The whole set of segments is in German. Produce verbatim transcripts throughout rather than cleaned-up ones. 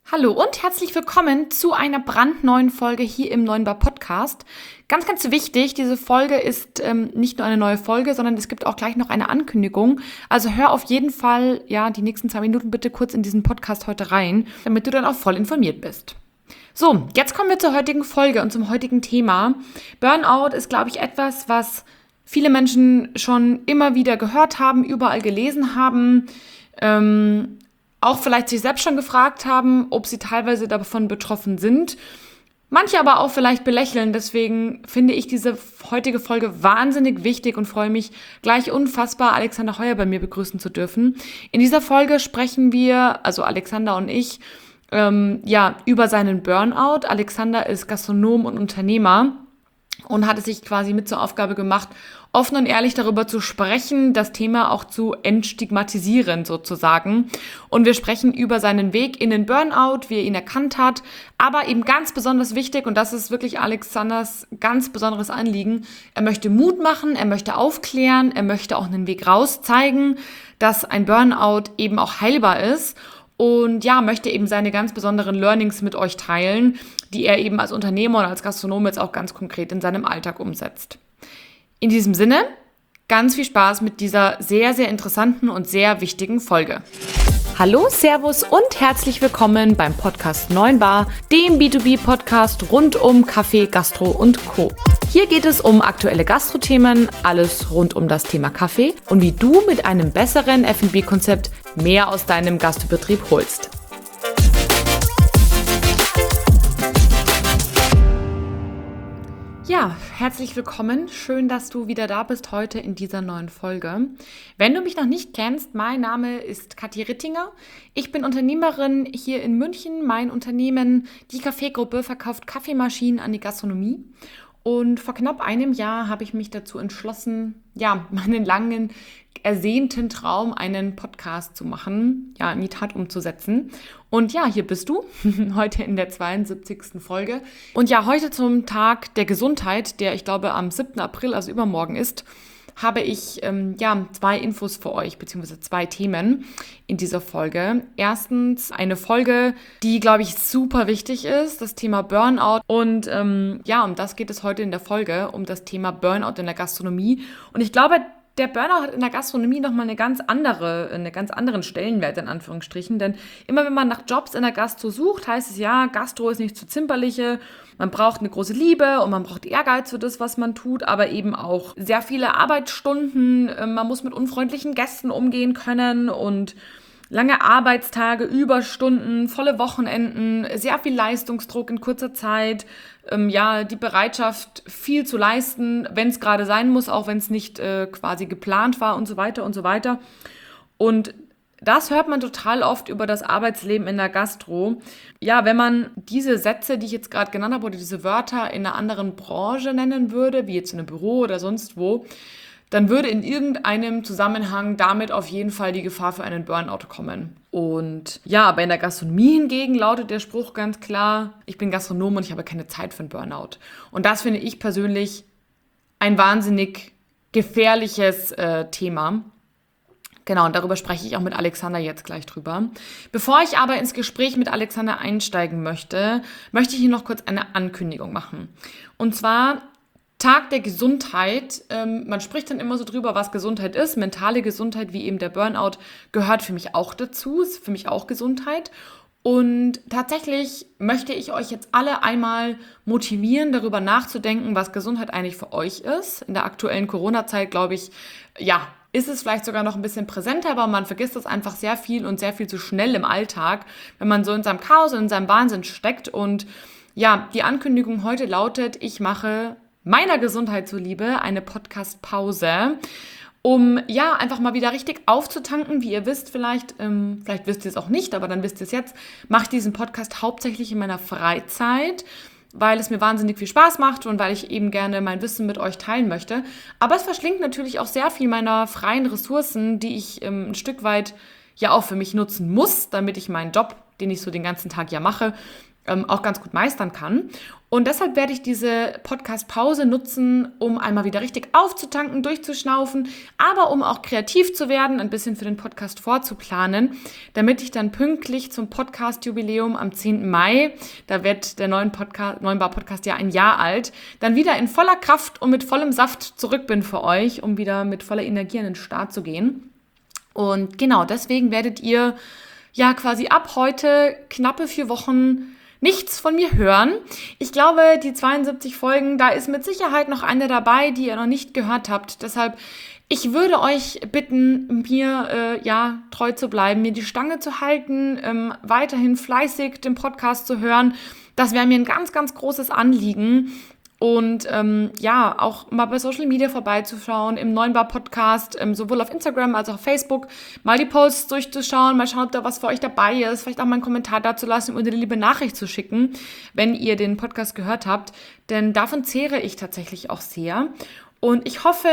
Hallo und herzlich willkommen zu einer brandneuen Folge hier im Neuen Bar Podcast. Ganz, ganz wichtig, diese Folge ist ähm, nicht nur eine neue Folge, sondern es gibt auch gleich noch eine Ankündigung. Also hör auf jeden Fall, ja, die nächsten zwei Minuten bitte kurz in diesen Podcast heute rein, damit du dann auch voll informiert bist. So, jetzt kommen wir zur heutigen Folge und zum heutigen Thema. Burnout ist, glaube ich, etwas, was viele Menschen schon immer wieder gehört haben, überall gelesen haben, ähm, auch vielleicht sich selbst schon gefragt haben, ob sie teilweise davon betroffen sind. Manche aber auch vielleicht belächeln. Deswegen finde ich diese heutige Folge wahnsinnig wichtig und freue mich gleich unfassbar, Alexander Heuer bei mir begrüßen zu dürfen. In dieser Folge sprechen wir, also Alexander und ich, ähm, ja, über seinen Burnout. Alexander ist Gastronom und Unternehmer und hat es sich quasi mit zur Aufgabe gemacht, offen und ehrlich darüber zu sprechen, das Thema auch zu entstigmatisieren sozusagen. Und wir sprechen über seinen Weg in den Burnout, wie er ihn erkannt hat, aber eben ganz besonders wichtig, und das ist wirklich Alexanders ganz besonderes Anliegen, er möchte Mut machen, er möchte aufklären, er möchte auch einen Weg raus zeigen, dass ein Burnout eben auch heilbar ist. Und ja, möchte eben seine ganz besonderen Learnings mit euch teilen, die er eben als Unternehmer und als Gastronom jetzt auch ganz konkret in seinem Alltag umsetzt. In diesem Sinne, ganz viel Spaß mit dieser sehr, sehr interessanten und sehr wichtigen Folge. Hallo, Servus und herzlich willkommen beim Podcast Neuen Bar, dem B zwei B-Podcast rund um Kaffee, Gastro und Co. Hier geht es um aktuelle Gastrothemen, alles rund um das Thema Kaffee und wie du mit einem besseren F und B-Konzept mehr aus deinem Gastbetrieb holst. Ja, herzlich willkommen. Schön, dass du wieder da bist heute in dieser neuen Folge. Wenn du mich noch nicht kennst, mein Name ist Kathi Rittinger. Ich bin Unternehmerin hier in München. Mein Unternehmen, die Kaffeegruppe, verkauft Kaffeemaschinen an die Gastronomie. Und vor knapp einem Jahr habe ich mich dazu entschlossen, ja, meinen langen, ersehnten Traum, einen Podcast zu machen, ja, in die Tat umzusetzen. Und ja, hier bist du, heute in der zweiundsiebzigsten Folge. Und ja, heute zum Tag der Gesundheit, der ich glaube am siebten April, also übermorgen ist, habe ich ähm, ja zwei Infos für euch, beziehungsweise zwei Themen in dieser Folge. Erstens eine Folge, die, glaube ich, super wichtig ist, das Thema Burnout. Und ähm, ja, um das geht es heute in der Folge, um das Thema Burnout in der Gastronomie. Und ich glaube, der Burnout hat in der Gastronomie nochmal eine ganz andere, einen ganz anderen Stellenwert in Anführungsstrichen, denn immer wenn man nach Jobs in der Gastro sucht, heißt es ja, Gastro ist nicht zu zimperliche, man braucht eine große Liebe und man braucht Ehrgeiz für das, was man tut, aber eben auch sehr viele Arbeitsstunden, man muss mit unfreundlichen Gästen umgehen können und lange Arbeitstage, Überstunden, volle Wochenenden, sehr viel Leistungsdruck in kurzer Zeit, ähm, ja, die Bereitschaft, viel zu leisten, wenn es gerade sein muss, auch wenn es nicht äh, quasi geplant war und so weiter und so weiter. Und das hört man total oft über das Arbeitsleben in der Gastro. Ja, wenn man diese Sätze, die ich jetzt gerade genannt habe, oder diese Wörter in einer anderen Branche nennen würde, wie jetzt in einem Büro oder sonst wo, dann würde in irgendeinem Zusammenhang damit auf jeden Fall die Gefahr für einen Burnout kommen. Und ja, aber in der Gastronomie hingegen lautet der Spruch ganz klar, ich bin Gastronom und ich habe keine Zeit für einen Burnout. Und das finde ich persönlich ein wahnsinnig gefährliches äh, Thema. Genau, und darüber spreche ich auch mit Alexander jetzt gleich drüber. Bevor ich aber ins Gespräch mit Alexander einsteigen möchte, möchte ich hier noch kurz eine Ankündigung machen. Und zwar Tag der Gesundheit. Ähm, man spricht dann immer so drüber, was Gesundheit ist. Mentale Gesundheit, wie eben der Burnout, gehört für mich auch dazu. Ist für mich auch Gesundheit. Und tatsächlich möchte ich euch jetzt alle einmal motivieren, darüber nachzudenken, was Gesundheit eigentlich für euch ist. In der aktuellen Corona-Zeit, glaube ich, ja, ist es vielleicht sogar noch ein bisschen präsenter, aber man vergisst das einfach sehr viel und sehr viel zu schnell im Alltag, wenn man so in seinem Chaos und in seinem Wahnsinn steckt. Und ja, die Ankündigung heute lautet, ich mache meiner Gesundheit zuliebe eine Podcast-Pause, um ja einfach mal wieder richtig aufzutanken. Wie ihr wisst vielleicht, ähm, vielleicht wisst ihr es auch nicht, aber dann wisst ihr es jetzt, mache ich diesen Podcast hauptsächlich in meiner Freizeit, weil es mir wahnsinnig viel Spaß macht und weil ich eben gerne mein Wissen mit euch teilen möchte. Aber es verschlingt natürlich auch sehr viel meiner freien Ressourcen, die ich ähm, ein Stück weit ja auch für mich nutzen muss, damit ich meinen Job, den ich so den ganzen Tag ja mache, ähm, auch ganz gut meistern kann. Und deshalb werde ich diese Podcast-Pause nutzen, um einmal wieder richtig aufzutanken, durchzuschnaufen, aber um auch kreativ zu werden, ein bisschen für den Podcast vorzuplanen, damit ich dann pünktlich zum Podcast-Jubiläum am zehnten Mai, da wird der neuen Podcast, Neunbar-Podcast ja ein Jahr alt, dann wieder in voller Kraft und mit vollem Saft zurück bin für euch, um wieder mit voller Energie an den Start zu gehen. Und genau, deswegen werdet ihr ja quasi ab heute knappe vier Wochen nichts von mir hören. Ich glaube, die zweiundsiebzig Folgen, da ist mit Sicherheit noch eine dabei, die ihr noch nicht gehört habt. Deshalb, ich würde euch bitten, mir äh, ja treu zu bleiben, mir die Stange zu halten, ähm, weiterhin fleißig den Podcast zu hören. Das wäre mir ein ganz, ganz großes Anliegen. Und ähm, ja, auch mal bei Social Media vorbeizuschauen, im Neunbar-Podcast, ähm, sowohl auf Instagram als auch auf Facebook, mal die Posts durchzuschauen, mal schauen, ob da was für euch dabei ist, vielleicht auch mal einen Kommentar dazu lassen oder eine liebe Nachricht zu schicken, wenn ihr den Podcast gehört habt, denn davon zehre ich tatsächlich auch sehr. Und ich hoffe,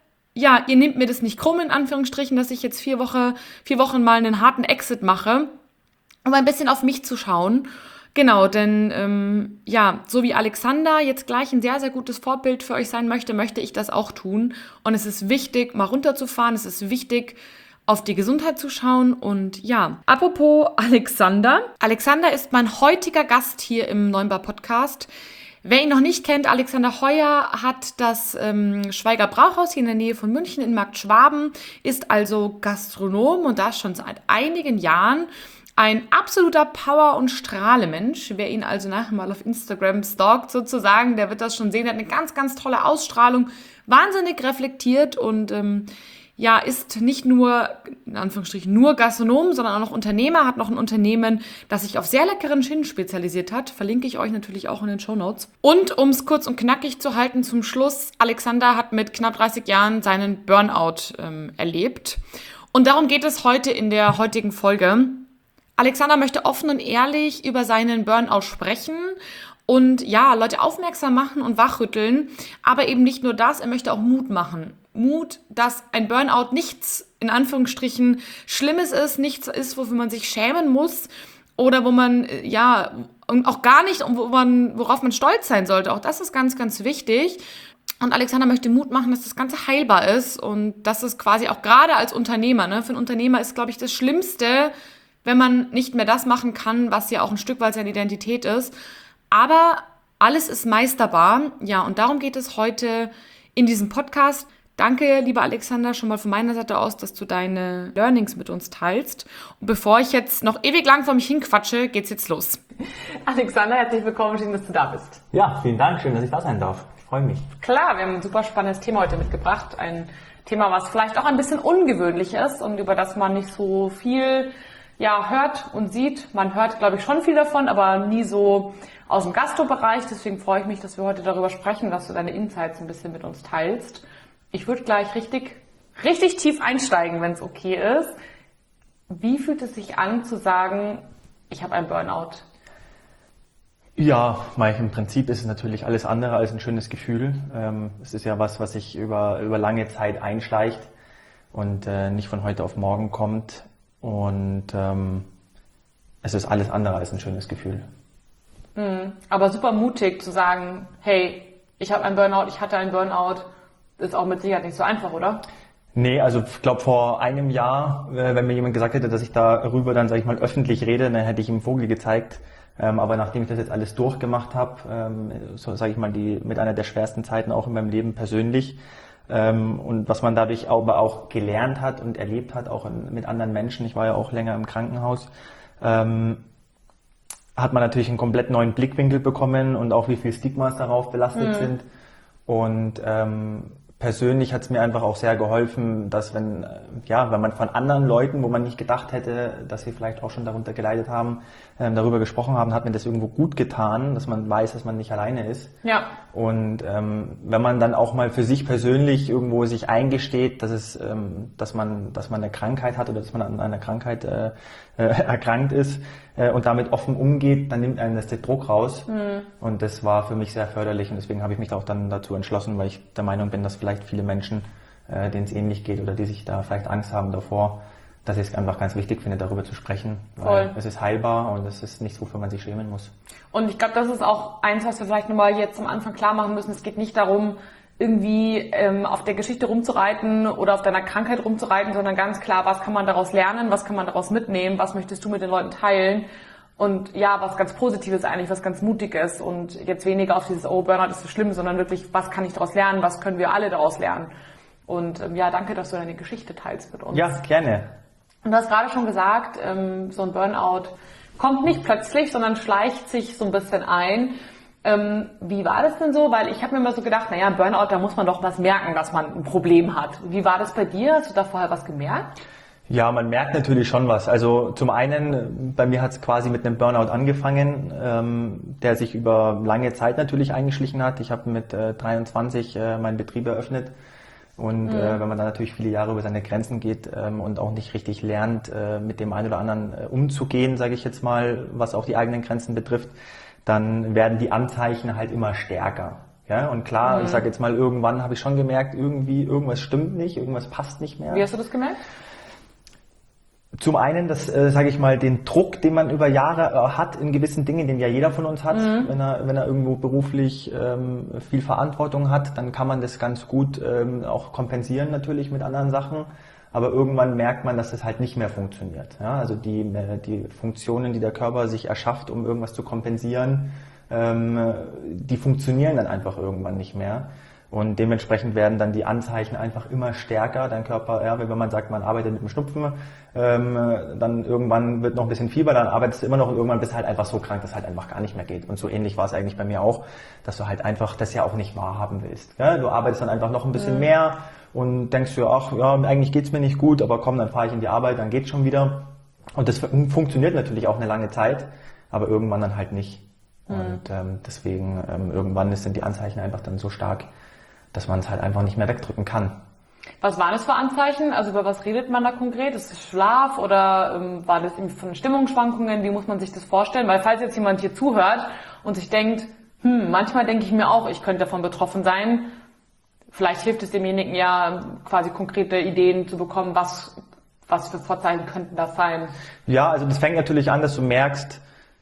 ja, ihr nehmt mir das nicht krumm, in Anführungsstrichen, dass ich jetzt vier, Woche, vier Wochen mal einen harten Exit mache, um ein bisschen auf mich zu schauen. Genau, denn ähm, ja, so wie Alexander jetzt gleich ein sehr, sehr gutes Vorbild für euch sein möchte, möchte ich das auch tun. Und es ist wichtig, mal runterzufahren. Es ist wichtig, auf die Gesundheit zu schauen. Und ja, apropos Alexander. Alexander ist mein heutiger Gast hier im Neunbar-Podcast. Wer ihn noch nicht kennt, Alexander Heuer hat das ähm, Schweiger Brauhaus hier in der Nähe von München in Markt Schwaben, ist also Gastronom und das schon seit einigen Jahren. Ein absoluter Power- und Strahlemensch. Wer ihn also nachher mal auf Instagram stalkt sozusagen, der wird das schon sehen. Er hat eine ganz, ganz tolle Ausstrahlung, wahnsinnig reflektiert und ähm, ja, ist nicht nur, in Anführungsstrichen, nur Gastronom, sondern auch noch Unternehmer, hat noch ein Unternehmen, das sich auf sehr leckeren Gin spezialisiert hat. Verlinke ich euch natürlich auch in den Shownotes. Und um es kurz und knackig zu halten zum Schluss, Alexander hat mit knapp dreißig Jahren seinen Burnout ähm, erlebt. Und darum geht es heute in der heutigen Folge. Alexander möchte offen und ehrlich über seinen Burnout sprechen und ja, Leute aufmerksam machen und wachrütteln, aber eben nicht nur das, er möchte auch Mut machen. Mut, dass ein Burnout nichts, in Anführungsstrichen, Schlimmes ist, nichts ist, wofür man sich schämen muss oder wo man, ja, und auch gar nicht, wo man, worauf man stolz sein sollte. Auch das ist ganz, ganz wichtig. Und Alexander möchte Mut machen, dass das Ganze heilbar ist und dass es quasi auch gerade als Unternehmer, ne, für einen Unternehmer ist, glaube ich, das Schlimmste, wenn man nicht mehr das machen kann, was ja auch ein Stück weit seine Identität ist. Aber alles ist meisterbar. Ja, und darum geht es heute in diesem Podcast. Danke, lieber Alexander, schon mal von meiner Seite aus, dass du deine Learnings mit uns teilst. Und bevor ich jetzt noch ewig lang vor mich hinquatsche, geht's jetzt los. Alexander, herzlich willkommen, schön, dass du da bist. Ja, vielen Dank, schön, dass ich da sein darf. Ich freue mich. Klar, wir haben ein super spannendes Thema heute mitgebracht. Ein Thema, was vielleicht auch ein bisschen ungewöhnlich ist und über das man nicht so viel ja, hört und sieht. Man hört, glaube ich, schon viel davon, aber nie so aus dem Gastro-Bereich. Deswegen freue ich mich, dass wir heute darüber sprechen, dass du deine Insights ein bisschen mit uns teilst. Ich würde gleich richtig, richtig tief einsteigen, wenn es okay ist. Wie fühlt es sich an, zu sagen, ich habe einen Burnout? Ja, Mike, im Prinzip ist es natürlich alles andere als ein schönes Gefühl. Ähm, es ist ja was, was sich über, über lange Zeit einschleicht und äh, nicht von heute auf morgen kommt. Und ähm, es ist alles andere als ein schönes Gefühl. Mhm. Aber super mutig zu sagen, hey, ich habe einen Burnout, ich hatte einen Burnout, ist auch mit Sicherheit nicht so einfach, oder? Nee, also ich glaube vor einem Jahr, äh, wenn mir jemand gesagt hätte, dass ich darüber dann, sage ich mal, öffentlich rede, dann hätte ich ihm einen Vogel gezeigt. Ähm, aber nachdem ich das jetzt alles durchgemacht habe, ähm, so sage ich mal, die mit einer der schwersten Zeiten auch in meinem Leben persönlich, Ähm, und was man dadurch aber auch gelernt hat und erlebt hat, auch in, mit anderen Menschen, ich war ja auch länger im Krankenhaus, ähm, hat man natürlich einen komplett neuen Blickwinkel bekommen und auch wie viel Stigmas darauf belastet mhm. sind. Und ähm, persönlich hat es mir einfach auch sehr geholfen, dass wenn, ja, wenn man von anderen Leuten, wo man nicht gedacht hätte, dass sie vielleicht auch schon darunter geleidet haben, ähm, darüber gesprochen haben, hat mir das irgendwo gut getan, dass man weiß, dass man nicht alleine ist. Ja. Und ähm, wenn man dann auch mal für sich persönlich irgendwo sich eingesteht, dass es, ähm, dass man, dass man eine Krankheit hat oder dass man an einer Krankheit äh, äh, erkrankt ist äh, und damit offen umgeht, dann nimmt einen das den Druck raus. Mhm. Und das war für mich sehr förderlich und deswegen habe ich mich auch dann dazu entschlossen, weil ich der Meinung bin, dass vielleicht viele Menschen, äh, denen es ähnlich geht oder die sich da vielleicht Angst haben davor, dass ich es einfach ganz wichtig finde, darüber zu sprechen. Weil Voll. es ist heilbar und es ist nichts, wofür man sich schämen muss. Und ich glaube, das ist auch eins, was wir vielleicht nochmal jetzt am Anfang klar machen müssen. Es geht nicht darum, irgendwie ähm, auf der Geschichte rumzureiten oder auf deiner Krankheit rumzureiten, sondern ganz klar, was kann man daraus lernen, was kann man daraus mitnehmen, was möchtest du mit den Leuten teilen und ja, was ganz Positives eigentlich, was ganz Mutiges und jetzt weniger auf dieses, oh, Burnout ist so schlimm, sondern wirklich, was kann ich daraus lernen, was können wir alle daraus lernen. Und ähm, ja, danke, dass du deine Geschichte teilst mit uns. Ja, gerne. Und du hast gerade schon gesagt, ähm, so ein Burnout kommt nicht plötzlich, sondern schleicht sich so ein bisschen ein. Ähm, wie war das denn so? Weil ich habe mir immer so gedacht, naja, ein Burnout, da muss man doch was merken, dass man ein Problem hat. Wie war das bei dir? Hast du da vorher was gemerkt? Ja, man merkt natürlich schon was. Also zum einen, bei mir hat es quasi mit einem Burnout angefangen, ähm, der sich über lange Zeit natürlich eingeschlichen hat. Ich habe mit äh, dreiundzwanzig äh, meinen Betrieb eröffnet. Und mhm. äh, wenn man dann natürlich viele Jahre über seine Grenzen geht ähm, und auch nicht richtig lernt, äh, mit dem einen oder anderen äh, umzugehen, sage ich jetzt mal, was auch die eigenen Grenzen betrifft, dann werden die Anzeichen halt immer stärker. Ja, und klar, mhm. ich sage jetzt mal, irgendwann habe ich schon gemerkt, irgendwie irgendwas stimmt nicht, irgendwas passt nicht mehr. Wie hast du das gemerkt? Zum einen, das äh, sage ich mal, den Druck, den man über Jahre äh, hat in gewissen Dingen, den ja jeder von uns hat, mhm. wenn er wenn er irgendwo beruflich ähm, viel Verantwortung hat, dann kann man das ganz gut ähm, auch kompensieren natürlich mit anderen Sachen. Aber irgendwann merkt man, dass das halt nicht mehr funktioniert. Ja, also die äh, die Funktionen, die der Körper sich erschafft, um irgendwas zu kompensieren, ähm, die funktionieren dann einfach irgendwann nicht mehr. Und dementsprechend werden dann die Anzeichen einfach immer stärker. Dein Körper, ja, wenn man sagt, man arbeitet mit dem Schnupfen, ähm, dann irgendwann wird noch ein bisschen Fieber, dann arbeitest du immer noch und irgendwann bist du halt einfach so krank, dass es halt einfach gar nicht mehr geht. Und so ähnlich war es eigentlich bei mir auch, dass du halt einfach das ja auch nicht wahrhaben willst. Ja? Du arbeitest dann einfach noch ein bisschen mhm. mehr und denkst dir, ach ja, eigentlich geht's mir nicht gut, aber komm, dann fahre ich in die Arbeit, dann geht's schon wieder. Und das funktioniert natürlich auch eine lange Zeit, aber irgendwann dann halt nicht. Mhm. Und ähm, deswegen ähm, irgendwann sind die Anzeichen einfach dann so stark, dass man es halt einfach nicht mehr wegdrücken kann. Was waren das für Anzeichen? Also über was redet man da konkret? Ist es Schlaf oder ähm, war das irgendwie von Stimmungsschwankungen? Wie muss man sich das vorstellen? Weil falls jetzt jemand hier zuhört und sich denkt, hm, manchmal denke ich mir auch, ich könnte davon betroffen sein, vielleicht hilft es demjenigen ja, quasi konkrete Ideen zu bekommen, was, was für Vorzeichen könnten das sein? Ja, also das fängt natürlich an, dass du merkst,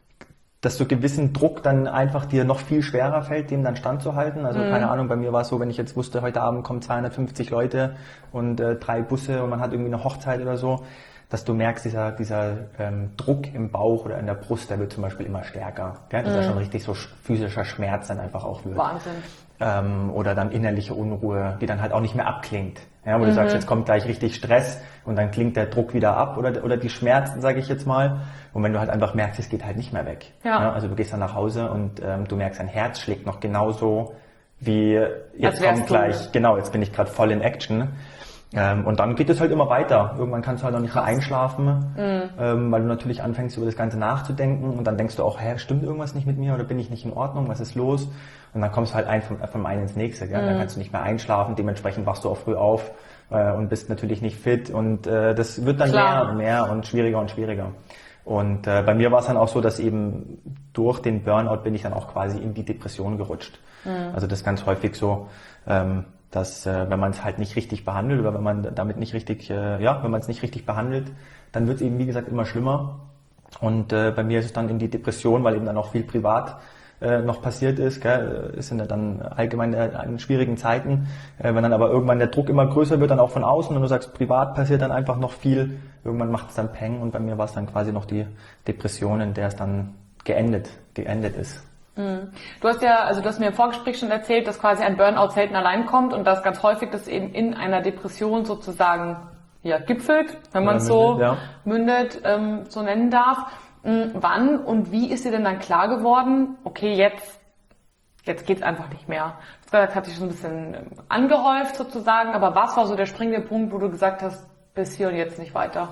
dass so gewissen Druck dann einfach dir noch viel schwerer fällt, dem dann standzuhalten. Also mhm. keine Ahnung, bei mir war es so, wenn ich jetzt wusste, heute Abend kommen zweihundertfünfzig Leute und äh, drei Busse und man hat irgendwie eine Hochzeit oder so, dass du merkst, dieser, dieser ähm, Druck im Bauch oder in der Brust, der wird zum Beispiel immer stärker. Gell? Dass mhm. er schon richtig so physischer Schmerz dann einfach auch wird. Wahnsinn. Ähm, oder dann innerliche Unruhe, die dann halt auch nicht mehr abklingt. Ja, wo du mhm. sagst, jetzt kommt gleich richtig Stress und dann klingt der Druck wieder ab oder, oder die Schmerzen, sage ich jetzt mal. Und wenn du halt einfach merkst, es geht halt nicht mehr weg. Ja. Ja, also du gehst dann nach Hause und ähm, du merkst, dein Herz schlägt noch genauso wie jetzt kommt gleich, du. Genau, jetzt bin ich gerade voll in Action. Ähm, und dann geht es halt immer weiter. Irgendwann kannst du halt noch nicht mehr einschlafen, mhm. ähm, weil du natürlich anfängst, über das Ganze nachzudenken und dann denkst du auch, hä, stimmt irgendwas nicht mit mir oder bin ich nicht in Ordnung, was ist los? Und dann kommst du halt ein vom, vom einen ins nächste, gell? Mhm. Dann kannst du nicht mehr einschlafen, dementsprechend wachst du auch früh auf äh, und bist natürlich nicht fit und äh, das wird dann Klar. mehr und mehr und schwieriger und schwieriger. Und äh, bei mir war es dann auch so, dass eben durch den Burnout bin ich dann auch quasi in die Depression gerutscht. Mhm. Also das ist ganz häufig so, ähm, dass äh, wenn man es halt nicht richtig behandelt oder wenn man damit nicht richtig, äh, ja, wenn man es nicht richtig behandelt, dann wird es eben wie gesagt immer schlimmer. Und äh, bei mir ist es dann in die Depression, weil eben dann auch viel privat äh, noch passiert ist. Gell? Es sind ja dann allgemein äh, in schwierigen Zeiten. Äh, wenn dann aber irgendwann der Druck immer größer wird, dann auch von außen und du sagst, privat passiert dann einfach noch viel. Irgendwann macht es dann Peng und bei mir war es dann quasi noch die Depression, in der es dann geendet, geendet ist. Du hast ja, also du hast mir im Vorgespräch schon erzählt, dass quasi ein Burnout selten allein kommt und dass ganz häufig das eben in einer Depression sozusagen ja, gipfelt, wenn man es so ja. mündet, ähm, so nennen darf. Ähm, wann und wie ist dir denn dann klar geworden, okay, jetzt, jetzt geht's einfach nicht mehr? Das hat sich schon ein bisschen angehäuft sozusagen, aber was war so der springende Punkt, wo du gesagt hast, bis hier und jetzt nicht weiter?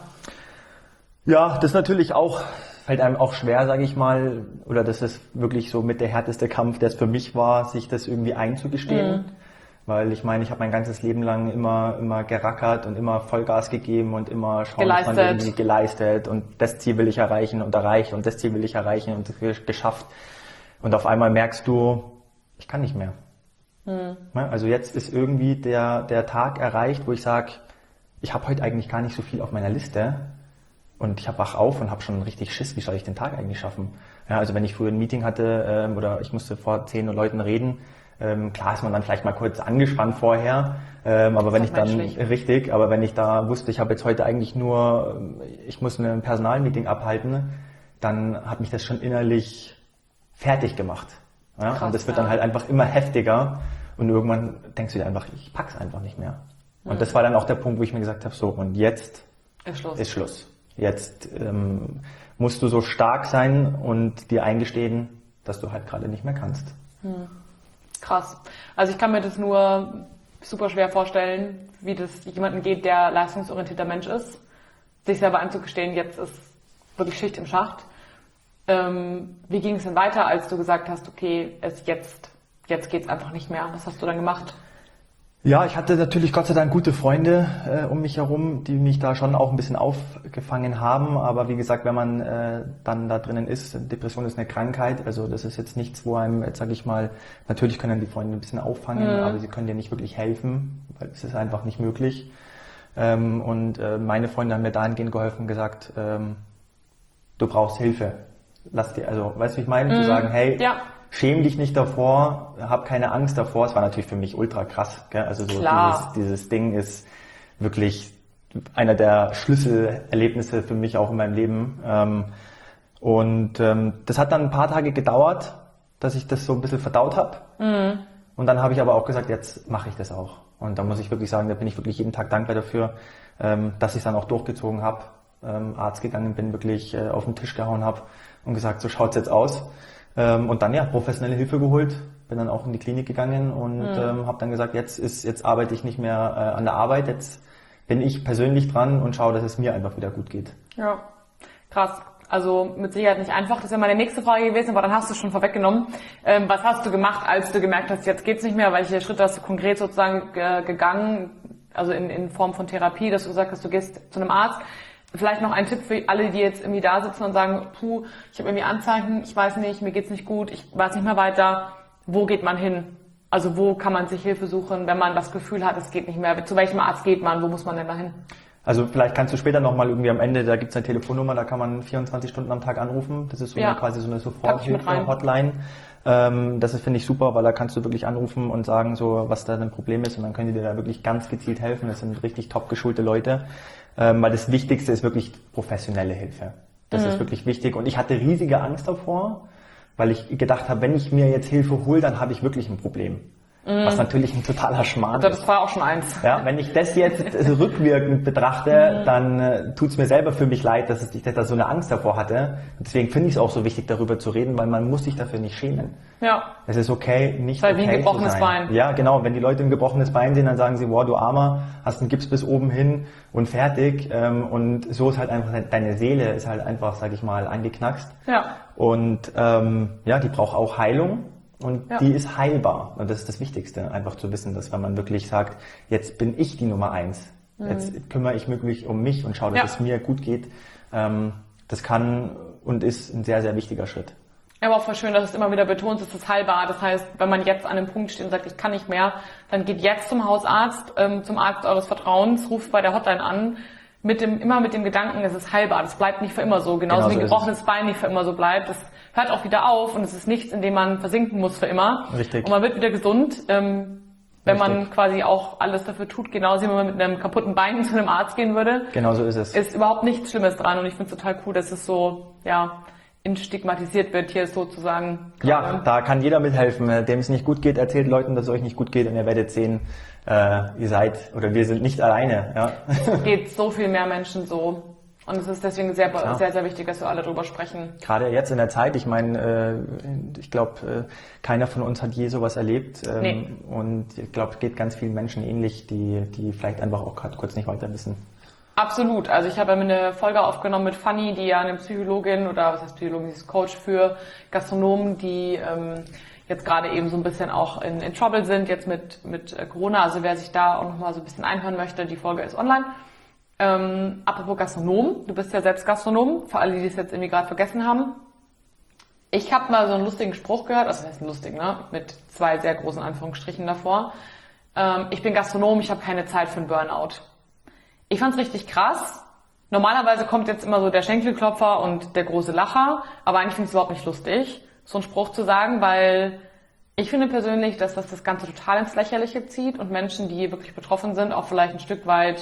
Ja, das ist natürlich auch, fällt einem auch schwer, sage ich mal, oder das ist wirklich so mit der härteste Kampf, der es für mich war, sich das irgendwie einzugestehen. Mhm. Weil ich meine, ich habe mein ganzes Leben lang immer immer gerackert und immer Vollgas gegeben und immer schauen, dass man irgendwie geleistet und das Ziel will ich erreichen und erreicht und das Ziel will ich erreichen und das geschafft. Und auf einmal merkst du, ich kann nicht mehr. Mhm. Also jetzt ist irgendwie der der Tag erreicht, wo ich sage, ich habe heute eigentlich gar nicht so viel auf meiner Liste und ich hab wach auf und habe schon richtig Schiss, wie soll ich den Tag eigentlich schaffen? Ja, also wenn ich früher ein Meeting hatte ähm, oder ich musste vor zehn Leuten reden, ähm, klar ist man dann vielleicht mal kurz angespannt vorher, ähm, aber wenn ich dann, menschlich. richtig, aber wenn ich da wusste, ich habe jetzt heute eigentlich nur, ich muss ein Personalmeeting abhalten, dann hat mich das schon innerlich fertig gemacht. Ja? Krass, und das wird ja. dann halt einfach immer heftiger und irgendwann denkst du dir einfach, ich pack's einfach nicht mehr. Und mhm. das war dann auch der Punkt, wo ich mir gesagt habe, so und jetzt ist Schluss. Ist Schluss. Jetzt ähm, musst du so stark sein und dir eingestehen, dass du halt gerade nicht mehr kannst. Mhm. Krass. Also ich kann mir das nur super schwer vorstellen, wie das jemandem geht, der leistungsorientierter Mensch ist, sich selber einzugestehen, jetzt ist wirklich Schicht im Schacht. Ähm, wie ging es denn weiter, als du gesagt hast, okay, es jetzt, jetzt geht's einfach nicht mehr? Was hast du dann gemacht? Ja, ich hatte natürlich Gott sei Dank gute Freunde äh, um mich herum, die mich da schon auch ein bisschen aufgefangen haben. Aber wie gesagt, wenn man äh, dann da drinnen ist, Depression ist eine Krankheit. Also das ist jetzt nichts, wo einem, jetzt sage ich mal, natürlich können die Freunde ein bisschen auffangen, mhm. aber sie können dir nicht wirklich helfen, weil es ist einfach nicht möglich. Ähm, und äh, meine Freunde haben mir dahingehend geholfen und gesagt, ähm, du brauchst Hilfe. Lass dir, also weißt du, wie ich meine? Mhm. Zu sagen, hey, ja. schäm dich nicht davor, hab keine Angst davor. Es war natürlich für mich ultra krass. Gell? Also so dieses, dieses Ding ist wirklich einer der Schlüsselerlebnisse für mich auch in meinem Leben. Ähm, und ähm, das hat dann ein paar Tage gedauert, dass ich das so ein bisschen verdaut habe. Mhm. Und dann habe ich aber auch gesagt, jetzt mache ich das auch. Und da muss ich wirklich sagen, da bin ich wirklich jeden Tag dankbar dafür, ähm, dass ich es dann auch durchgezogen habe. Ähm, Arzt gegangen bin, wirklich äh, auf den Tisch gehauen habe und gesagt, so schaut's jetzt aus. Ähm, und dann ja, professionelle Hilfe geholt, bin dann auch in die Klinik gegangen und mhm. ähm, habe dann gesagt, jetzt ist, jetzt arbeite ich nicht mehr äh, an der Arbeit, jetzt bin ich persönlich dran und schaue, dass es mir einfach wieder gut geht. Ja, krass. Also mit Sicherheit nicht einfach. Das wäre meine nächste Frage gewesen, aber dann hast du es schon vorweggenommen. Ähm, was hast du gemacht, als du gemerkt hast, jetzt geht's nicht mehr? Welche Schritte hast du konkret sozusagen äh, gegangen, also in, in Form von Therapie, dass du gesagt hast, du gehst zu einem Arzt? Vielleicht noch ein Tipp für alle, die jetzt irgendwie da sitzen und sagen, puh, ich habe irgendwie Anzeichen, ich weiß nicht, mir geht's nicht gut, ich weiß nicht mehr weiter. Wo geht man hin? Also wo kann man sich Hilfe suchen, wenn man das Gefühl hat, es geht nicht mehr? Zu welchem Arzt geht man? Wo muss man denn da hin? Also vielleicht kannst du später nochmal irgendwie am Ende, da gibt's eine Telefonnummer, da kann man vierundzwanzig Stunden am Tag anrufen. Das ist so ja. eine, quasi so eine Soforthilfe-Hotline. Ähm, das ist, finde ich, super, weil da kannst du wirklich anrufen und sagen, so was da ein Problem ist und dann können die dir da wirklich ganz gezielt helfen. Das sind richtig top geschulte Leute. Ähm, weil das Wichtigste ist wirklich professionelle Hilfe. Das mhm. ist wirklich wichtig. Und ich hatte riesige Angst davor, weil ich gedacht habe, wenn ich mir jetzt Hilfe hole, dann habe ich wirklich ein Problem. Mhm. Was natürlich ein totaler Schmarrn ist. Das war auch schon eins. Ja, wenn ich das jetzt rückwirkend betrachte, mhm. dann äh, tut es mir selber für mich leid, dass ich da so eine Angst davor hatte. Deswegen finde ich es auch so wichtig, darüber zu reden, weil man muss sich dafür nicht schämen. Ja. Es ist okay, nicht weil okay wie ein gebrochenes zu sein. Bein. Ja, genau. Wenn die Leute ein gebrochenes Bein sehen, dann sagen sie, wow, du Armer, hast einen Gips bis oben hin und fertig. Ähm, und so ist halt einfach, deine Seele ist halt einfach, sag ich mal, eingeknackst. Ja. Und ähm, ja, die braucht auch Heilung. Und ja. die ist heilbar. Und das ist das Wichtigste, einfach zu wissen, dass wenn man wirklich sagt, jetzt bin ich die Nummer eins, mhm. jetzt kümmere ich mich um mich und schaue, dass ja. es mir gut geht, ähm, das kann und ist ein sehr, sehr wichtiger Schritt. Aber auch voll schön, dass es immer wieder betont, es ist heilbar. Das heißt, wenn man jetzt an einem Punkt steht und sagt, ich kann nicht mehr, dann geht jetzt zum Hausarzt, ähm, zum Arzt eures Vertrauens, ruft bei der Hotline an, mit dem, immer mit dem Gedanken, es ist heilbar. Das bleibt nicht für immer so. Genauso genau wie ein gebrochenes Bein nicht für immer so bleibt. Das hört auch wieder auf und es ist nichts, in dem man versinken muss für immer. Richtig. Und man wird wieder gesund, ähm, wenn Richtig. man quasi auch alles dafür tut. Genauso wie man mit einem kaputten Bein zu einem Arzt gehen würde. Genau so ist es. Ist überhaupt nichts Schlimmes dran und ich finde es total cool, dass es so, ja, instigmatisiert wird hier sozusagen. Ja, da kann jeder mithelfen. Dem es nicht gut geht, erzählt Leuten, dass es euch nicht gut geht und ihr werdet sehen, äh, ihr seid oder wir sind nicht alleine. Ja. Es geht so viel mehr Menschen so. Und es ist deswegen sehr, Klar. sehr, sehr wichtig, dass wir alle drüber sprechen. Gerade jetzt in der Zeit, ich meine, äh, ich glaube, äh, keiner von uns hat je sowas erlebt. Ähm, nee. Und ich glaube, es geht ganz vielen Menschen ähnlich, die, die vielleicht einfach auch gerade kurz nicht weiter wissen. Absolut. Also ich habe eine Folge aufgenommen mit Fanny, die ja eine Psychologin oder was heißt Psychologin, sie ist Coach für Gastronomen, die ähm, jetzt gerade eben so ein bisschen auch in, in Trouble sind, jetzt mit, mit Corona. Also wer sich da auch nochmal so ein bisschen einhören möchte, die Folge ist online. Ähm, apropos Gastronom, du bist ja selbst Gastronom, für alle, die es jetzt irgendwie gerade vergessen haben. Ich habe mal so einen lustigen Spruch gehört, also das heißt lustig, ne? Mit zwei sehr großen Anführungsstrichen davor. Ähm, ich bin Gastronom, ich habe keine Zeit für einen Burnout. Ich fand's richtig krass. Normalerweise kommt jetzt immer so der Schenkelklopfer und der große Lacher, aber eigentlich finde ich es überhaupt nicht lustig, so einen Spruch zu sagen, weil ich finde persönlich, dass das das Ganze total ins Lächerliche zieht und Menschen, die wirklich betroffen sind, auch vielleicht ein Stück weit,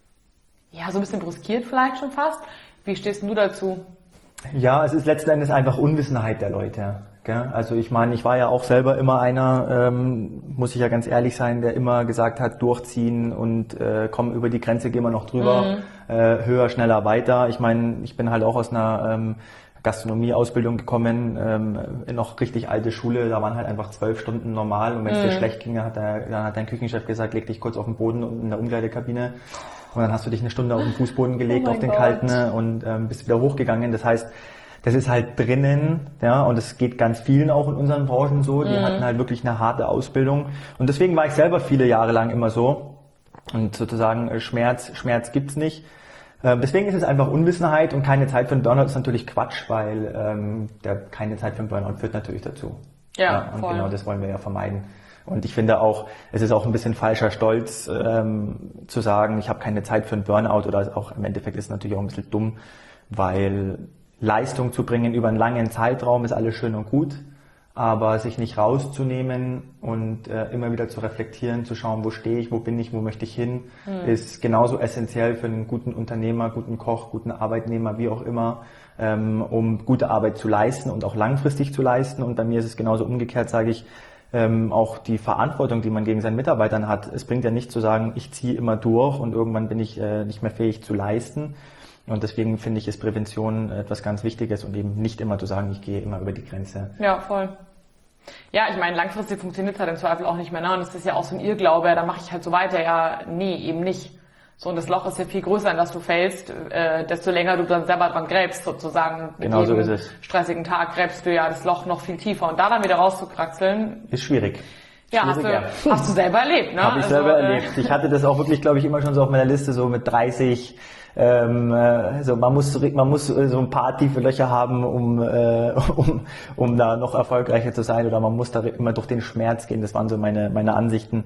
ja, so ein bisschen brüskiert vielleicht schon fast. Wie stehst du dazu? Ja, es ist letzten Endes einfach Unwissenheit der Leute. Gell? Also ich meine, ich war ja auch selber immer einer, ähm, muss ich ja ganz ehrlich sein, der immer gesagt hat, durchziehen und äh, komm, über die Grenze gehen wir noch drüber, mhm. äh, höher, schneller, weiter. Ich meine, ich bin halt auch aus einer ähm, Gastronomie-Ausbildung gekommen, ähm, noch richtig alte Schule, da waren halt einfach zwölf Stunden normal und wenn es mhm. dir schlecht ging, hat der, dann hat dein Küchenchef gesagt, leg dich kurz auf den Boden und in der Umkleidekabine. Und dann hast du dich eine Stunde auf den Fußboden gelegt, oh auf den Gott. kalten und ähm, bist wieder hochgegangen. Das heißt, das ist halt drinnen, ja, und es geht ganz vielen auch in unseren Branchen so. Die mhm. hatten halt wirklich eine harte Ausbildung. Und deswegen war ich selber viele Jahre lang immer so. Und sozusagen Schmerz, Schmerz gibt's nicht. Ähm, deswegen ist es einfach Unwissenheit und keine Zeit für einen Burnout ist natürlich Quatsch, weil ähm, der keine Zeit für einen Burnout führt natürlich dazu. Ja, ja und voll. Genau das wollen wir ja vermeiden. Und ich finde auch, es ist auch ein bisschen falscher Stolz, ähm, zu sagen, ich habe keine Zeit für einen Burnout oder auch im Endeffekt ist es natürlich auch ein bisschen dumm, weil Leistung zu bringen über einen langen Zeitraum ist alles schön und gut, aber sich nicht rauszunehmen und äh, immer wieder zu reflektieren, zu schauen, wo stehe ich, wo bin ich, wo möchte ich hin, mhm. ist genauso essentiell für einen guten Unternehmer, guten Koch, guten Arbeitnehmer, wie auch immer, ähm, um gute Arbeit zu leisten und auch langfristig zu leisten. Und bei mir ist es genauso umgekehrt, sage ich, Ähm, auch die Verantwortung, die man gegen seinen Mitarbeitern hat. Es bringt ja nicht zu sagen, ich ziehe immer durch und irgendwann bin ich äh, nicht mehr fähig zu leisten. Und deswegen finde ich, ist Prävention etwas ganz Wichtiges und eben nicht immer zu sagen, ich gehe immer über die Grenze. Ja, voll. Ja, ich meine, langfristig funktioniert es halt im Zweifel auch nicht mehr. Ne? Und das ist ja auch so ein Irrglaube, da mache ich halt so weiter. Ja, nee, eben nicht. So, und das Loch ist ja viel größer, in das du fällst, äh, desto länger du dann selber dran gräbst, sozusagen. Mit genau jedem so ist es. Stressigen Tag gräbst du ja das Loch noch viel tiefer. Und da dann wieder rauszukraxeln. Ist schwierig. Ja, hast du, ja. hast du selber erlebt, ne? Habe ich also, selber äh, erlebt. Ich hatte das auch wirklich, glaube ich, immer schon so auf meiner Liste, so mit dreißig. Ähm, also man muss, man muss so ein paar tiefe Löcher haben, um, äh, um, um da noch erfolgreicher zu sein. Oder man muss da immer durch den Schmerz gehen. Das waren so meine, meine Ansichten.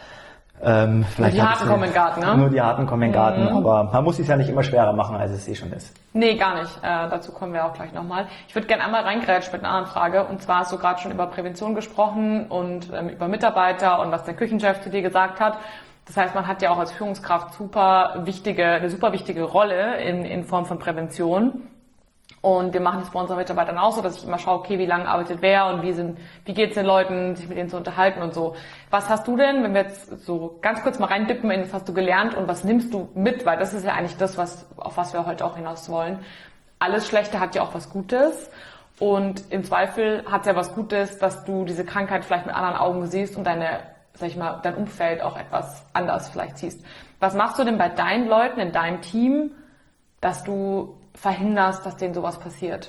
Ähm, nur die harten kommen in den Garten, ne? Nur die harten kommen in den Garten, mhm. aber man muss es ja nicht immer schwerer machen, als es eh schon ist. Nee, gar nicht. Äh, dazu kommen wir auch gleich nochmal. Ich würde gerne einmal reingrätschen mit einer anderen Frage. Und zwar hast du gerade schon über Prävention gesprochen und ähm, über Mitarbeiter und was der Küchenchef zu dir gesagt hat. Das heißt, man hat ja auch als Führungskraft super wichtige, eine super wichtige Rolle in, in Form von Prävention. Und wir machen das bei unseren Mitarbeitern auch so, dass ich immer schaue, okay, wie lange arbeitet wer und wie sind, wie geht's den Leuten, sich mit denen zu unterhalten und so. Was hast du denn, wenn wir jetzt so ganz kurz mal reindippen in das hast du gelernt und was nimmst du mit? Weil das ist ja eigentlich das, was, auf was wir heute auch hinaus wollen. Alles Schlechte hat ja auch was Gutes. Und im Zweifel hat es ja was Gutes, dass du diese Krankheit vielleicht mit anderen Augen siehst und deine, sag ich mal, dein Umfeld auch etwas anders vielleicht siehst. Was machst du denn bei deinen Leuten in deinem Team, dass du verhinderst, dass denen sowas passiert?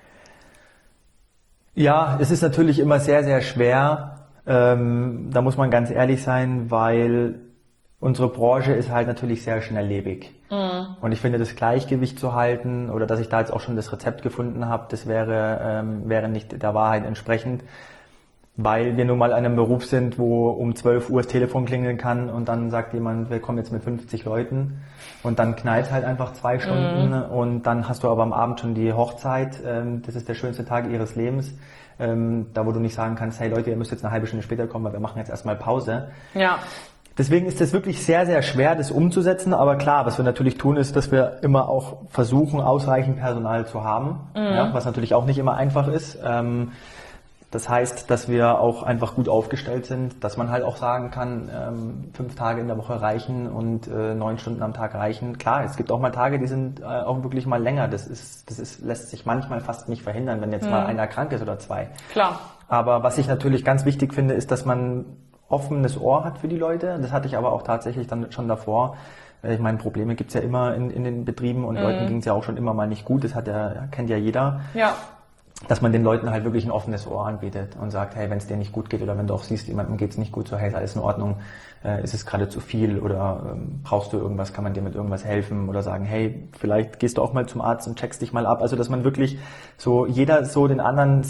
Ja, es ist natürlich immer sehr, sehr schwer. Ähm, da muss man ganz ehrlich sein, weil unsere Branche ist halt natürlich sehr schnelllebig. Mhm. Und ich finde, das Gleichgewicht zu halten oder dass ich da jetzt auch schon das Rezept gefunden habe, das wäre, ähm, wäre nicht der Wahrheit entsprechend. Weil wir nun mal in einem Beruf sind, wo um zwölf Uhr das Telefon klingeln kann und dann sagt jemand, wir kommen jetzt mit fünfzig Leuten und dann knallt halt einfach zwei Stunden mhm. und dann hast du aber am Abend schon die Hochzeit, ähm, das ist der schönste Tag ihres Lebens, ähm, da wo du nicht sagen kannst, hey Leute, ihr müsst jetzt eine halbe Stunde später kommen, weil wir machen jetzt erstmal Pause. Ja. Deswegen ist es wirklich sehr, sehr schwer, das umzusetzen, aber klar, was wir natürlich tun, ist, dass wir immer auch versuchen, ausreichend Personal zu haben, mhm. ja, was natürlich auch nicht immer einfach ist. Ähm, Das heißt, dass wir auch einfach gut aufgestellt sind, dass man halt auch sagen kann, ähm, fünf Tage in der Woche reichen und äh, neun Stunden am Tag reichen. Klar, es gibt auch mal Tage, die sind äh, auch wirklich mal länger. Das ist, das ist, lässt sich manchmal fast nicht verhindern, wenn jetzt mhm. mal einer krank ist oder zwei. Klar. Aber was ich natürlich ganz wichtig finde, ist, dass man offenes Ohr hat für die Leute. Das hatte ich aber auch tatsächlich dann schon davor. Ich meine, Probleme gibt's ja immer in, in den Betrieben und mhm. Leuten ging's ja auch schon immer mal nicht gut. Das hat ja, kennt ja jeder. Ja. Dass man den Leuten halt wirklich ein offenes Ohr anbietet und sagt, hey, wenn es dir nicht gut geht oder wenn du auch siehst, jemandem geht's nicht gut, so hey, ist alles in Ordnung, äh, ist es gerade zu viel oder ähm, brauchst du irgendwas, kann man dir mit irgendwas helfen oder sagen, hey, vielleicht gehst du auch mal zum Arzt und checkst dich mal ab. Also dass man wirklich so, jeder so den anderen sich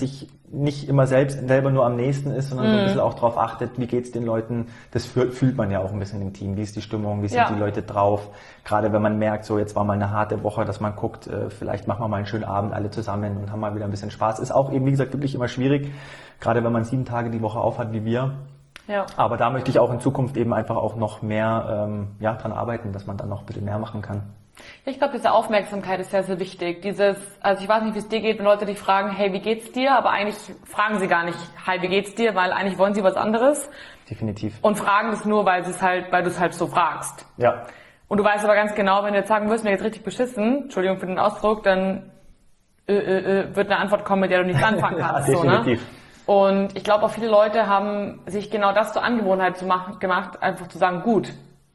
nicht immer selbst selber nur am nächsten ist, sondern mm. so ein bisschen auch darauf achtet, wie geht's den Leuten. Das fühlt man ja auch ein bisschen im Team. Wie ist die Stimmung? Wie sind ja. die Leute drauf? Gerade wenn man merkt, so jetzt war mal eine harte Woche, dass man guckt, äh, vielleicht machen wir mal einen schönen Abend alle zusammen und haben mal wieder ein bisschen Spaß. Ist auch eben, wie gesagt, wirklich immer schwierig. Gerade wenn man sieben Tage die Woche aufhat wie wir. Ja. Aber da möchte ich auch in Zukunft eben einfach auch noch mehr ähm, ja, dran arbeiten, dass man dann noch ein bisschen mehr machen kann. Ich glaube, diese Aufmerksamkeit ist sehr, sehr wichtig. Dieses, also ich weiß nicht, wie es dir geht, wenn Leute dich fragen, hey, wie geht's dir? Aber eigentlich fragen sie gar nicht, hi, wie geht's dir? Weil eigentlich wollen sie was anderes. Definitiv. Und fragen es nur, weil es halt, weil du es halt so fragst. Ja. Und du weißt aber ganz genau, wenn du jetzt sagen wirst, mir jetzt richtig beschissen, Entschuldigung für den Ausdruck, dann äh, äh, äh, wird eine Antwort kommen, mit der du nichts anfangen kannst. Ja, definitiv. So, ne? Und ich glaube, auch viele Leute haben sich genau das zur Angewohnheit zu machen, gemacht, einfach zu sagen, gut.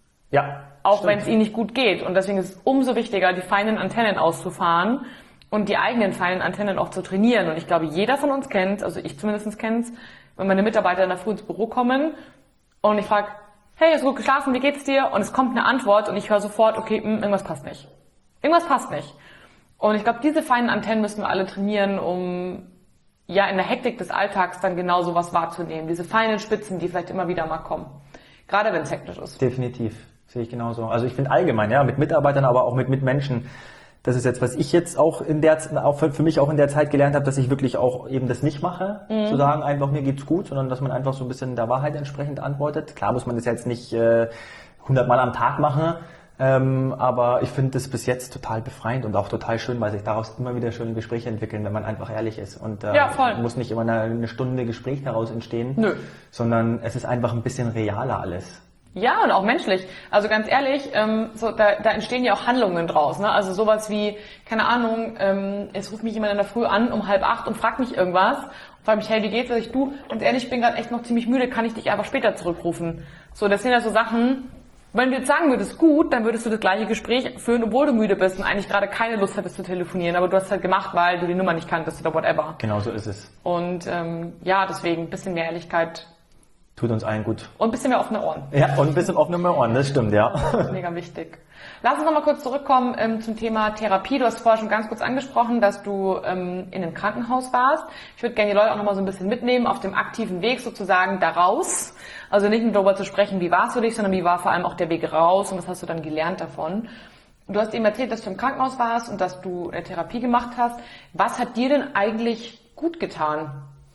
Ja. Auch wenn es ihnen nicht gut geht. Und deswegen ist es umso wichtiger, die feinen Antennen auszufahren und die eigenen feinen Antennen auch zu trainieren. Und ich glaube, jeder von uns kennt, also ich zumindest kenne es, wenn meine Mitarbeiter in der Früh ins Büro kommen und ich frage, hey, hast du gut geschlafen, wie geht's dir? Und es kommt eine Antwort und ich höre sofort, okay, mh, irgendwas passt nicht. Irgendwas passt nicht. Und ich glaube, diese feinen Antennen müssen wir alle trainieren, um ja in der Hektik des Alltags dann genau sowas wahrzunehmen. Diese feinen Spitzen, die vielleicht immer wieder mal kommen. Gerade wenn es hektisch ist. Definitiv. Sehe ich genauso. Also ich finde allgemein, ja, mit Mitarbeitern, aber auch mit Mitmenschen, das ist jetzt, was ich jetzt auch in der, auch für mich auch in der Zeit gelernt habe, dass ich wirklich auch eben das nicht mache, mhm. zu sagen, einfach mir geht's gut, sondern dass man einfach so ein bisschen der Wahrheit entsprechend antwortet. Klar muss man das jetzt nicht äh, hundertmal am Tag machen, ähm, aber ich finde das bis jetzt total befreiend und auch total schön, weil sich daraus immer wieder schöne Gespräche entwickeln, wenn man einfach ehrlich ist. Und äh, ja, voll. muss nicht immer eine, eine Stunde Gespräch daraus entstehen, Nö. sondern es ist einfach ein bisschen realer alles. Ja, und auch menschlich. Also ganz ehrlich, ähm, so, da, da entstehen ja auch Handlungen draus. Ne? Also sowas wie, keine Ahnung, ähm, es ruft mich jemand in der Früh an um halb acht und fragt mich irgendwas und fragt mich, hey, wie geht's? Sag ich, du, ganz ehrlich, ich bin gerade echt noch ziemlich müde, kann ich dich einfach später zurückrufen? So, das sind ja so Sachen, wenn du jetzt sagen würdest, gut, dann würdest du das gleiche Gespräch führen, obwohl du müde bist und eigentlich gerade keine Lust hattest zu telefonieren, aber du hast es halt gemacht, weil du die Nummer nicht kanntest oder whatever. Genau so ist es. Und ähm, ja, deswegen ein bisschen mehr Ehrlichkeit. Tut uns allen gut. Und ein bisschen mehr offene Ohren. Ja, und ein bisschen offene Ohren, das stimmt, ja. Mega wichtig. Lass uns nochmal kurz zurückkommen ähm, zum Thema Therapie. Du hast vorher schon ganz kurz angesprochen, dass du ähm, in einem Krankenhaus warst. Ich würde gerne die Leute auch nochmal so ein bisschen mitnehmen auf dem aktiven Weg sozusagen daraus. Also nicht nur darüber zu sprechen, wie war es für dich, sondern wie war vor allem auch der Weg raus und was hast du dann gelernt davon. Du hast eben erzählt, dass du im Krankenhaus warst und dass du eine Therapie gemacht hast. Was hat dir denn eigentlich gut getan?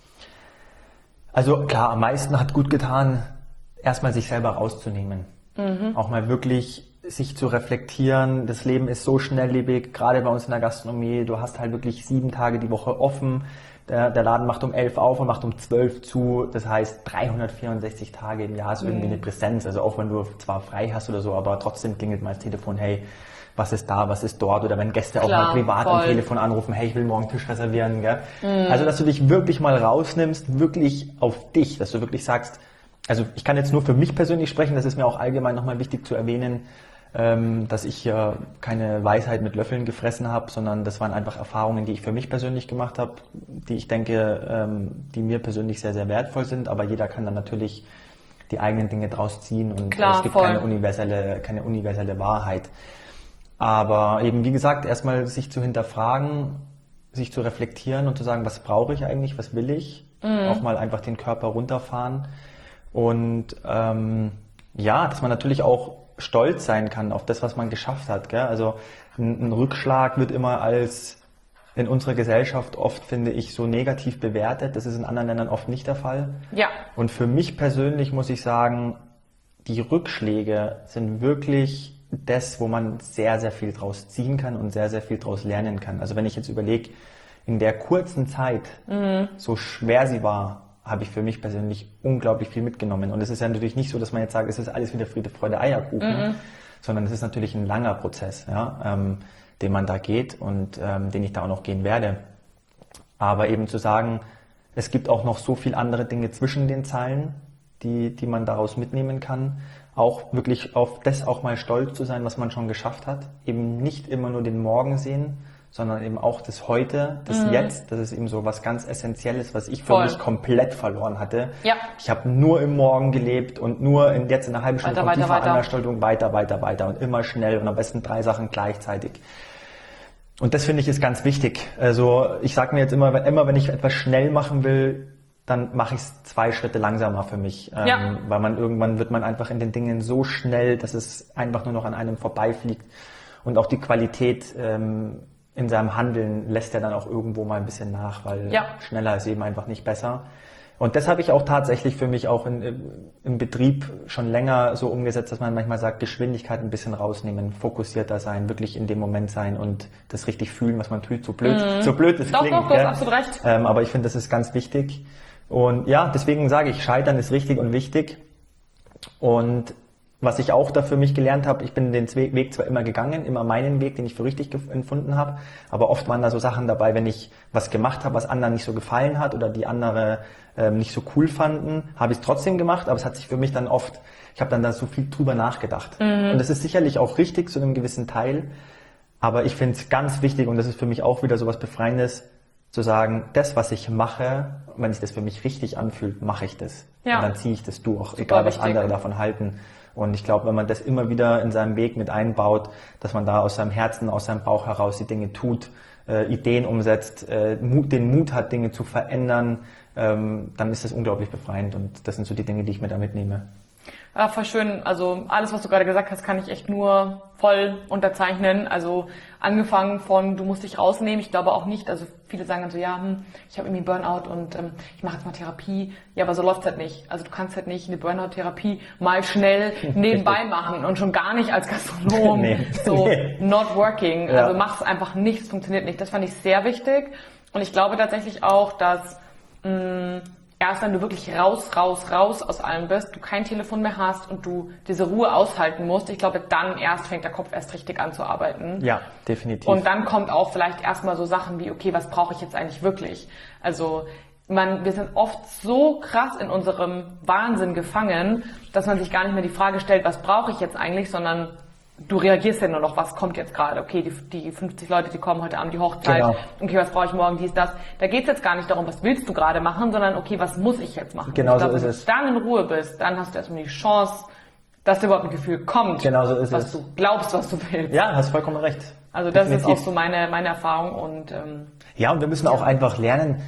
Also klar, am meisten hat gut getan, erstmal sich selber rauszunehmen. Mhm. Auch mal wirklich sich zu reflektieren. Das Leben ist so schnelllebig, gerade bei uns in der Gastronomie. Du hast halt wirklich sieben Tage die Woche offen. Der, der Laden macht um elf auf und macht um zwölf zu. Das heißt, dreihundertvierundsechzig Tage im Jahr ist irgendwie mhm. eine Präsenz. Also auch wenn du zwar frei hast oder so, aber trotzdem klingelt mal das Telefon, hey, was ist da, was ist dort, oder wenn Gäste Klar, auch mal privat voll. am Telefon anrufen, hey, ich will morgen Tisch reservieren, gell? Mhm. Also, dass du dich wirklich mal rausnimmst, wirklich auf dich, dass du wirklich sagst, also ich kann jetzt nur für mich persönlich sprechen, das ist mir auch allgemein nochmal wichtig zu erwähnen, ähm, dass ich äh, keine Weisheit mit Löffeln gefressen habe, sondern das waren einfach Erfahrungen, die ich für mich persönlich gemacht habe, die ich denke, ähm, die mir persönlich sehr, sehr wertvoll sind, aber jeder kann dann natürlich die eigenen Dinge draus ziehen und Klar, es gibt voll. keine universelle, keine universelle Wahrheit. Aber eben, wie gesagt, erstmal sich zu hinterfragen, sich zu reflektieren und zu sagen, was brauche ich eigentlich, was will ich? Mhm. Auch mal einfach den Körper runterfahren. Und ähm, ja, dass man natürlich auch stolz sein kann auf das, was man geschafft hat. Gell? Also ein, ein Rückschlag wird immer als in unserer Gesellschaft oft, finde ich, so negativ bewertet. Das ist in anderen Ländern oft nicht der Fall. Ja. Und für mich persönlich muss ich sagen, die Rückschläge sind wirklich das, wo man sehr, sehr viel draus ziehen kann und sehr, sehr viel draus lernen kann. Also wenn ich jetzt überlege, in der kurzen Zeit, mhm. so schwer sie war, habe ich für mich persönlich unglaublich viel mitgenommen. Und es ist ja natürlich nicht so, dass man jetzt sagt, es ist alles wieder Friede, Freude, Eierkuchen, mhm. sondern es ist natürlich ein langer Prozess, ja, ähm, den man da geht und ähm, den ich da auch noch gehen werde. Aber eben zu sagen, es gibt auch noch so viel andere Dinge zwischen den Zeilen, die, die man daraus mitnehmen kann. Auch wirklich auf das auch mal stolz zu sein, was man schon geschafft hat. Eben nicht immer nur den Morgen sehen, sondern eben auch das Heute, das mhm. Jetzt. Das ist eben so was ganz Essentielles, was ich für Voll. mich komplett verloren hatte. Ja. Ich habe nur im Morgen gelebt und nur in, jetzt in einer halben Stunde weiter, kommt die weiter, Veranstaltung weiter, weiter, weiter und immer schnell und am besten drei Sachen gleichzeitig. Und das finde ich ist ganz wichtig. Also ich sage mir jetzt immer, wenn, immer wenn ich etwas schnell machen will, dann mache ich es zwei Schritte langsamer für mich. Ähm, Ja. Weil man irgendwann wird man einfach in den Dingen so schnell, dass es einfach nur noch an einem vorbeifliegt. Und auch die Qualität ähm, in seinem Handeln lässt ja dann auch irgendwo mal ein bisschen nach, weil Ja. schneller ist eben einfach nicht besser. Und das habe ich auch tatsächlich für mich auch in, im Betrieb schon länger so umgesetzt, dass man manchmal sagt, Geschwindigkeit ein bisschen rausnehmen, fokussierter sein, wirklich in dem Moment sein und das richtig fühlen, was man tut. So blöd, Mhm. so blöd es Doch, klingt. doch, du hast gell? absolut recht. Ähm, aber ich finde, das ist ganz wichtig. Und ja, deswegen sage ich, Scheitern ist richtig und wichtig. Und was ich auch da für mich gelernt habe, ich bin den Weg zwar immer gegangen, immer meinen Weg, den ich für richtig empfunden habe, aber oft waren da so Sachen dabei, wenn ich was gemacht habe, was anderen nicht so gefallen hat oder die andere ähm, nicht so cool fanden, habe ich es trotzdem gemacht, aber es hat sich für mich dann oft, ich habe dann da so viel drüber nachgedacht. Mhm. Und das ist sicherlich auch richtig zu einem gewissen Teil, aber ich finde es ganz wichtig und das ist für mich auch wieder so was Befreiendes, zu sagen, das, was ich mache, wenn sich das für mich richtig anfühlt, mache ich das. Ja. Und dann ziehe ich das durch, Super egal was wichtig. andere davon halten. Und ich glaube, wenn man das immer wieder in seinem Weg mit einbaut, dass man da aus seinem Herzen, aus seinem Bauch heraus die Dinge tut, äh, Ideen umsetzt, äh, Mut, den Mut hat, Dinge zu verändern, ähm, dann ist das unglaublich befreiend. Und das sind so die Dinge, die ich mir da mitnehme. Ja, voll schön. Also alles, was du gerade gesagt hast, kann ich echt nur voll unterzeichnen. Also angefangen von, du musst dich rausnehmen. Ich glaube auch nicht, also viele sagen dann so, ja, hm, ich habe irgendwie Burnout und ähm, ich mache jetzt mal Therapie. Ja, aber so läuft's halt nicht. Also du kannst halt nicht eine Burnout-Therapie mal schnell nebenbei machen und schon gar nicht als Gastronom. Nee. So, Nee. not working. Ja. Also mach's einfach nicht, es funktioniert nicht. Das fand ich sehr wichtig. Und ich glaube tatsächlich auch, dass mh, erst wenn du wirklich raus, raus, raus aus allem bist, du kein Telefon mehr hast und du diese Ruhe aushalten musst, ich glaube, dann erst fängt der Kopf erst richtig an zu arbeiten. Ja, definitiv. Und dann kommt auch vielleicht erstmal so Sachen wie, okay, was brauche ich jetzt eigentlich wirklich? Also man, wir sind oft so krass in unserem Wahnsinn gefangen, dass man sich gar nicht mehr die Frage stellt, was brauche ich jetzt eigentlich, sondern du reagierst ja nur noch, was kommt jetzt gerade? Okay, die, die fünfzig Leute, die kommen heute Abend, die Hochzeit. Genau. Okay, was brauche ich morgen, dies, das. Da geht's jetzt gar nicht darum, was willst du gerade machen, sondern okay, was muss ich jetzt machen? Genau ich glaub, so ist wenn es. du dann in Ruhe bist, dann hast du erstmal die Chance, dass dir überhaupt ein Gefühl kommt, Genau so ist was es. du glaubst, was du willst. Ja, hast vollkommen recht. Also das Definitiv. ist auch so meine, meine Erfahrung und ähm, Ja, und wir müssen auch einfach lernen,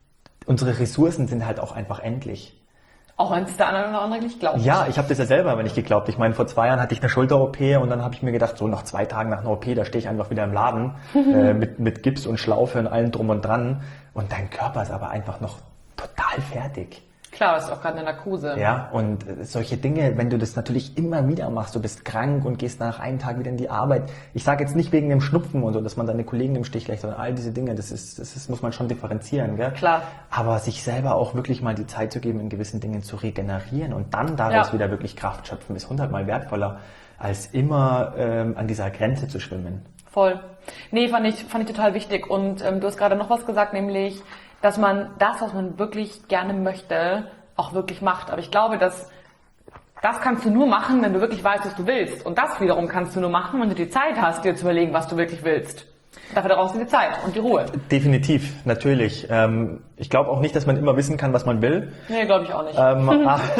unsere Ressourcen sind halt auch einfach endlich. auch wenn es der eine oder andere nicht glaubt. Ja, ich habe das ja selber aber nicht geglaubt. Ich meine, vor zwei Jahren hatte ich eine Schulter-O P und dann habe ich mir gedacht, so nach zwei Tagen nach einer O P, da stehe ich einfach wieder im Laden äh, mit, mit Gips und Schlaufe und allem drum und dran. Und dein Körper ist aber einfach noch total fertig. Klar, das ist auch gerade eine Narkose. Ja, und äh, solche Dinge, wenn du das natürlich immer wieder machst, du bist krank und gehst nach einem Tag wieder in die Arbeit. Ich sage jetzt nicht wegen dem Schnupfen und so, dass man deine Kollegen im Stich lässt, sondern all diese Dinge, das ist, das ist, muss man schon differenzieren, gell? Klar. Aber sich selber auch wirklich mal die Zeit zu geben, in gewissen Dingen zu regenerieren und dann daraus Ja. wieder wirklich Kraft schöpfen, ist hundertmal wertvoller, als immer ähm, an dieser Grenze zu schwimmen. Voll. Nee, fand ich, fand ich total wichtig. Und ähm, du hast gerade noch was gesagt, nämlich, dass man das, was man wirklich gerne möchte, auch wirklich macht. Aber ich glaube, dass das kannst du nur machen, wenn du wirklich weißt, was du willst. Und das wiederum kannst du nur machen, wenn du die Zeit hast, dir zu überlegen, was du wirklich willst. Dafür brauchst du die Zeit und die Ruhe. Definitiv, natürlich. Ähm, ich glaube auch nicht, dass man immer wissen kann, was man will. Nee, glaube ich auch nicht. Ähm,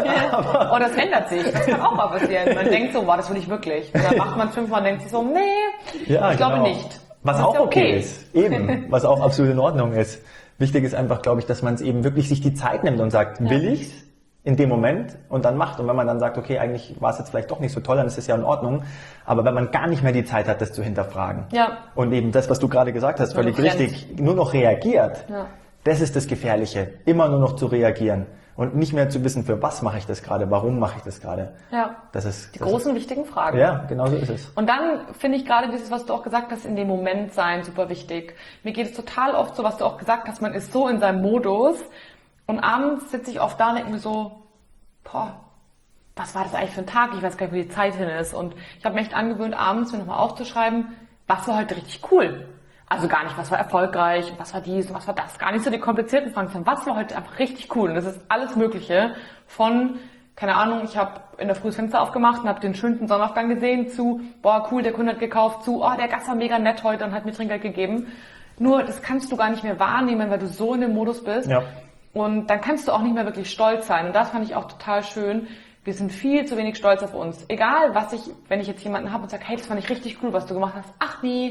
aber, Und das ändert sich. Das kann auch mal passieren. Man denkt so, wow, das will ich wirklich. Und dann macht man es fünfmal und denkt sich so, nee, Ja, ich glaube genau. nicht. Was Das auch ja okay ist, eben, was auch absolut in Ordnung ist. Wichtig ist einfach, glaube ich, dass man es eben wirklich sich die Zeit nimmt und sagt, Ja. will ich's in dem Moment und dann macht. Und wenn man dann sagt, okay, eigentlich war es jetzt vielleicht doch nicht so toll, dann ist es ja in Ordnung. Aber wenn man gar nicht mehr die Zeit hat, das zu hinterfragen Ja. und eben das, was du gerade gesagt hast, Nur völlig noch rennt. richtig, nur noch reagiert, Ja. das ist das Gefährliche, immer nur noch zu reagieren und nicht mehr zu wissen, für was mache ich das gerade, warum mache ich das gerade. Ja. Das ist Die das großen, wichtigen Fragen. Ist, ja, genau so ist es. Und dann finde ich gerade dieses, was du auch gesagt hast, in dem Moment sein, super wichtig. Mir geht es total oft so, was du auch gesagt hast, man ist so in seinem Modus und abends sitze ich oft da und denke mir so, boah, was war das eigentlich für ein Tag? Ich weiß gar nicht, wo die Zeit hin ist. Und ich habe mir echt angewöhnt, abends mir nochmal aufzuschreiben, was war heute richtig cool. Also gar nicht, was war erfolgreich, was war dies, was war das. Gar nicht so die komplizierten Fragen, sondern was war heute einfach richtig cool. Und das ist alles Mögliche von, keine Ahnung, ich habe in der Früh das Fenster aufgemacht und habe den schönsten Sonnenaufgang gesehen, zu, boah, cool, der Kunde hat gekauft, zu, oh, der Gast war mega nett heute und hat mir Trinkgeld gegeben. Nur, das kannst du gar nicht mehr wahrnehmen, weil du so in dem Modus bist. Ja. Und dann kannst du auch nicht mehr wirklich stolz sein. Und das fand ich auch total schön. Wir sind viel zu wenig stolz auf uns. Egal, was ich, wenn ich jetzt jemanden habe und sage, hey, das fand ich richtig cool, was du gemacht hast. Ach nee,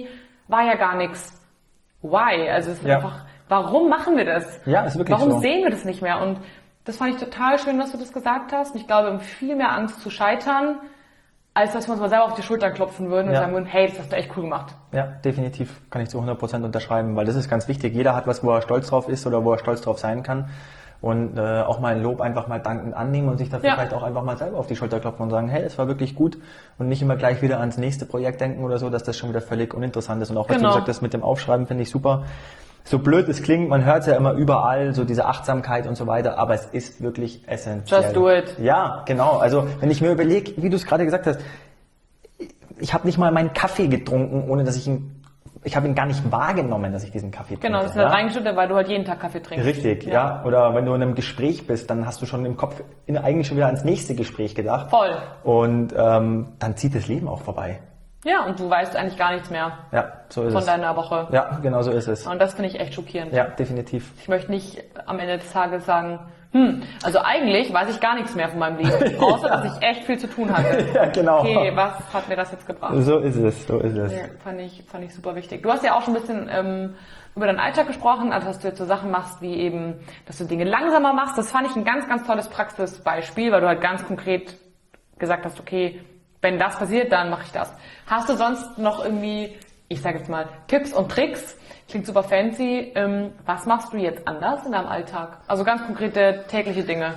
war ja gar nichts. Why? Also es ist Ja. einfach, warum machen wir das? Ja, ist wirklich Warum so. sehen wir das nicht mehr? Und das fand ich total schön, dass du das gesagt hast. Und ich glaube, wir haben viel mehr Angst zu scheitern, als dass wir uns mal selber auf die Schulter klopfen würden und Ja. sagen würden, hey, das hast du echt cool gemacht. Ja, definitiv kann ich zu hundert Prozent unterschreiben, weil das ist ganz wichtig. Jeder hat was, wo er stolz drauf ist oder wo er stolz drauf sein kann. Und äh, auch mal ein Lob einfach mal dankend annehmen und sich dafür Ja. vielleicht auch einfach mal selber auf die Schulter klopfen und sagen, hey, es war wirklich gut und nicht immer gleich wieder ans nächste Projekt denken oder so, dass das schon wieder völlig uninteressant ist. Und auch was Genau. du gesagt hast mit dem Aufschreiben, finde ich super. So blöd es klingt, man hört es ja immer überall, so diese Achtsamkeit und so weiter, aber es ist wirklich essentiell. Just do it. Ja, genau. Also wenn ich mir überlege, wie du es gerade gesagt hast, ich habe nicht mal meinen Kaffee getrunken, ohne dass ich ihn, ich habe ihn gar nicht wahrgenommen, dass ich diesen Kaffee trinke. Genau, das ist ja? halt reingeschüttet, weil du halt jeden Tag Kaffee trinkst. Richtig, ja. Oder wenn du in einem Gespräch bist, dann hast du schon im Kopf in, eigentlich schon wieder ans nächste Gespräch gedacht. Voll. Und ähm, dann zieht das Leben auch vorbei. Ja, und du weißt eigentlich gar nichts mehr Ja, so ist von es. deiner Woche. Ja, genau so ist es. Und das finde ich echt schockierend. Ja, definitiv. Ich möchte nicht am Ende des Tages sagen, hm, also eigentlich weiß ich gar nichts mehr von meinem Leben, außer dass ich echt viel zu tun hatte. Ja, genau. Okay, was hat mir das jetzt gebracht? So ist es, so ist es. Ja, fand ich, fand ich super wichtig. Du hast ja auch schon ein bisschen ähm, über deinen Alltag gesprochen, also dass du jetzt so Sachen machst, wie eben, dass du Dinge langsamer machst. Das fand ich ein ganz, ganz tolles Praxisbeispiel, weil du halt ganz konkret gesagt hast, okay, wenn das passiert, dann mache ich das. Hast du sonst noch irgendwie, ich sage jetzt mal, Tipps und Tricks? Klingt super fancy. Ähm, was machst du jetzt anders in deinem Alltag? Also ganz konkrete tägliche Dinge.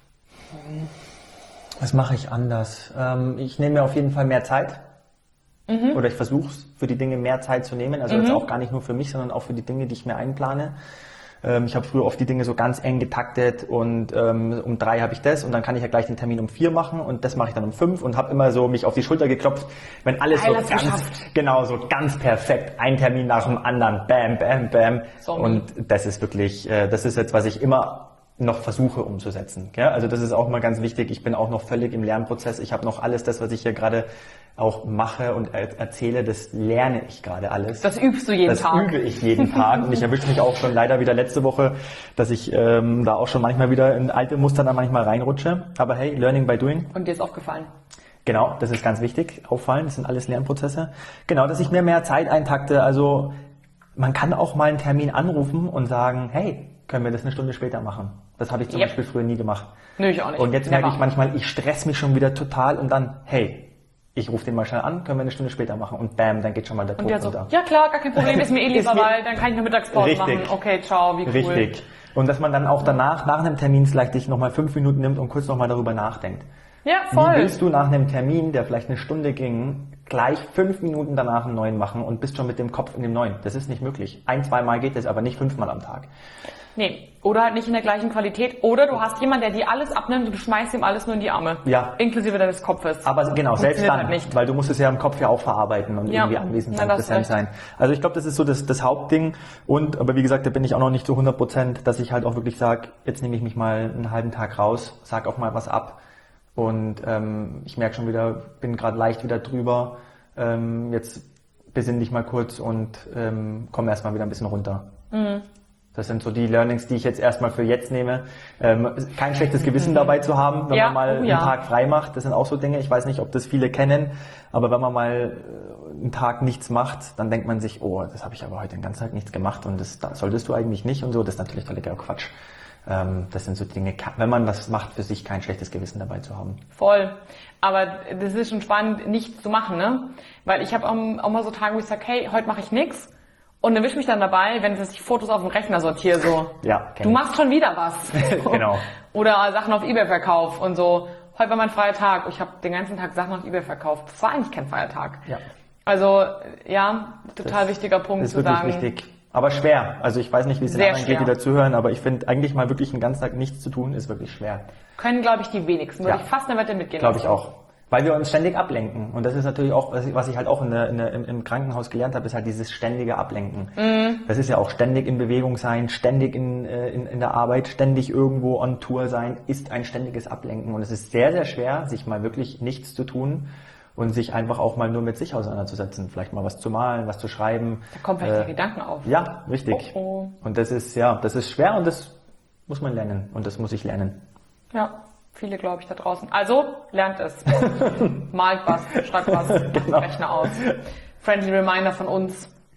Was mache ich anders? Ähm, ich nehme mir auf jeden Fall mehr Zeit. Mhm. Oder ich versuche es, für die Dinge mehr Zeit zu nehmen. Also Mhm. jetzt auch gar nicht nur für mich, sondern auch für die Dinge, die ich mir einplane. Ähm, ich habe früher oft die Dinge so ganz eng getaktet und ähm, um drei habe ich das und dann kann ich ja gleich den Termin um vier machen und das mache ich dann um fünf und habe immer so mich auf die Schulter geklopft, wenn alles Geil, so hast du ganz, geschafft. genau, so ganz perfekt, ein Termin nach dem anderen, bam, bam, bam. So. Und das ist wirklich, äh, das ist jetzt, was ich immer noch versuche umzusetzen. Gell? Also das ist auch mal ganz wichtig. Ich bin auch noch völlig im Lernprozess. Ich habe noch alles das, was ich hier gerade auch mache und er erzähle, das lerne ich gerade alles. Das übst du jeden das Tag. übe ich jeden Tag und ich erwische mich auch schon leider wieder letzte Woche, dass ich ähm, da auch schon manchmal wieder in alte Muster dann manchmal reinrutsche. Aber hey, learning by doing. Und dir ist aufgefallen. Genau, das ist ganz wichtig. Auffallen, das sind alles Lernprozesse. Genau, dass ich mir mehr Zeit eintakte. Also man kann auch mal einen Termin anrufen und sagen, hey, können wir das eine Stunde später machen? Das habe ich zum Yep. Beispiel früher nie gemacht. Nö, ich auch nicht. Und jetzt Never. merke ich manchmal, ich stress mich schon wieder total und dann, hey, ich rufe den mal schnell an, können wir eine Stunde später machen und bam, dann geht schon mal der Und Tod der so, runter. ja klar, gar kein Problem, ist mir eh Ist lieber, mir- weil dann kann ich eine Mittagspause Richtig. machen. Okay, ciao, wie cool. Richtig. Und dass man dann auch danach, nach einem Termin vielleicht sich nochmal fünf Minuten nimmt und kurz nochmal darüber nachdenkt. Ja, Wie voll. willst du nach einem Termin, der vielleicht eine Stunde ging, gleich fünf Minuten danach einen neuen machen und bist schon mit dem Kopf in dem neuen? Das ist nicht möglich. Ein, zweimal geht es, aber nicht fünfmal am Tag. Nee, oder halt nicht in der gleichen Qualität. Oder du hast jemanden, der dir alles abnimmt und du schmeißt ihm alles nur in die Arme. Ja. Inklusive deines Kopfes. Aber genau, selbst Funktioniert dann, halt nicht. weil du musst es ja im Kopf ja auch verarbeiten und Ja. irgendwie anwesend Na, sein, da hast du präsent recht. sein. Also ich glaube, das ist so das, das Hauptding. Und, aber wie gesagt, da bin ich auch noch nicht zu hundert Prozent, dass ich halt auch wirklich sage, jetzt nehme ich mich mal einen halben Tag raus, sag auch mal was ab. Und ähm, ich merke schon wieder, bin gerade leicht wieder drüber. Ähm, jetzt besinn dich mal kurz und ähm, komm erstmal wieder ein bisschen runter. Mhm. Das sind so die Learnings, die ich jetzt erstmal für jetzt nehme. Ähm, kein schlechtes Gewissen dabei zu haben, wenn Ja, man mal oh ja. einen Tag frei macht. Das sind auch so Dinge, ich weiß nicht, ob das viele kennen, aber wenn man mal äh, einen Tag nichts macht, dann denkt man sich, oh, das habe ich aber heute den ganzen Tag nichts gemacht und das, das solltest du eigentlich nicht und so. Das ist natürlich völliger Quatsch. Ähm, das sind so Dinge, wenn man was macht, für sich kein schlechtes Gewissen dabei zu haben. Voll. Aber das ist schon spannend, nichts zu machen, ne? Weil ich habe auch, auch mal so Tage, wo ich sage, hey, heute mache ich nichts. Und erwische mich dann dabei, wenn ich Fotos auf dem Rechner sortiere, so. Ja, kenn Du ich. machst schon wieder was. Genau. Oder Sachen auf eBay verkauft und so. Heute war mein freier Tag. Ich habe den ganzen Tag Sachen auf eBay verkauft. Das war eigentlich kein freier Tag. Ja. Also, ja, total Das wichtiger Punkt ist zu wirklich sagen. wichtig. Aber schwer. Also ich weiß nicht, wie es den Sehr anderen geht, die schwer. dazuhören, aber ich finde eigentlich mal wirklich einen ganzen Tag nichts zu tun, ist wirklich schwer. Können, glaube ich, die wenigsten. Würde Ja. ich fast eine Wette mitgehen Glaube ich lassen. auch. Weil wir uns ständig ablenken. Und das ist natürlich auch, was ich, was ich halt auch in der, in der, im, im Krankenhaus gelernt habe, ist halt dieses ständige Ablenken. Mhm. Das ist ja auch ständig in Bewegung sein, ständig in, äh, in, in der Arbeit, ständig irgendwo on Tour sein, ist ein ständiges Ablenken. Und es ist sehr, sehr schwer, sich mal wirklich nichts zu tun und sich einfach auch mal nur mit sich auseinanderzusetzen. Vielleicht mal was zu malen, was zu schreiben. Da kommen vielleicht Äh, die Gedanken auf. Ja, richtig. Oh, oh. Und das ist, ja, das ist schwer und das muss man lernen. Und das muss ich lernen. Ja, viele, glaube ich, da draußen. Also, lernt es. Malt was, schreibt was, macht den Genau. Rechner aus. Friendly Reminder von uns.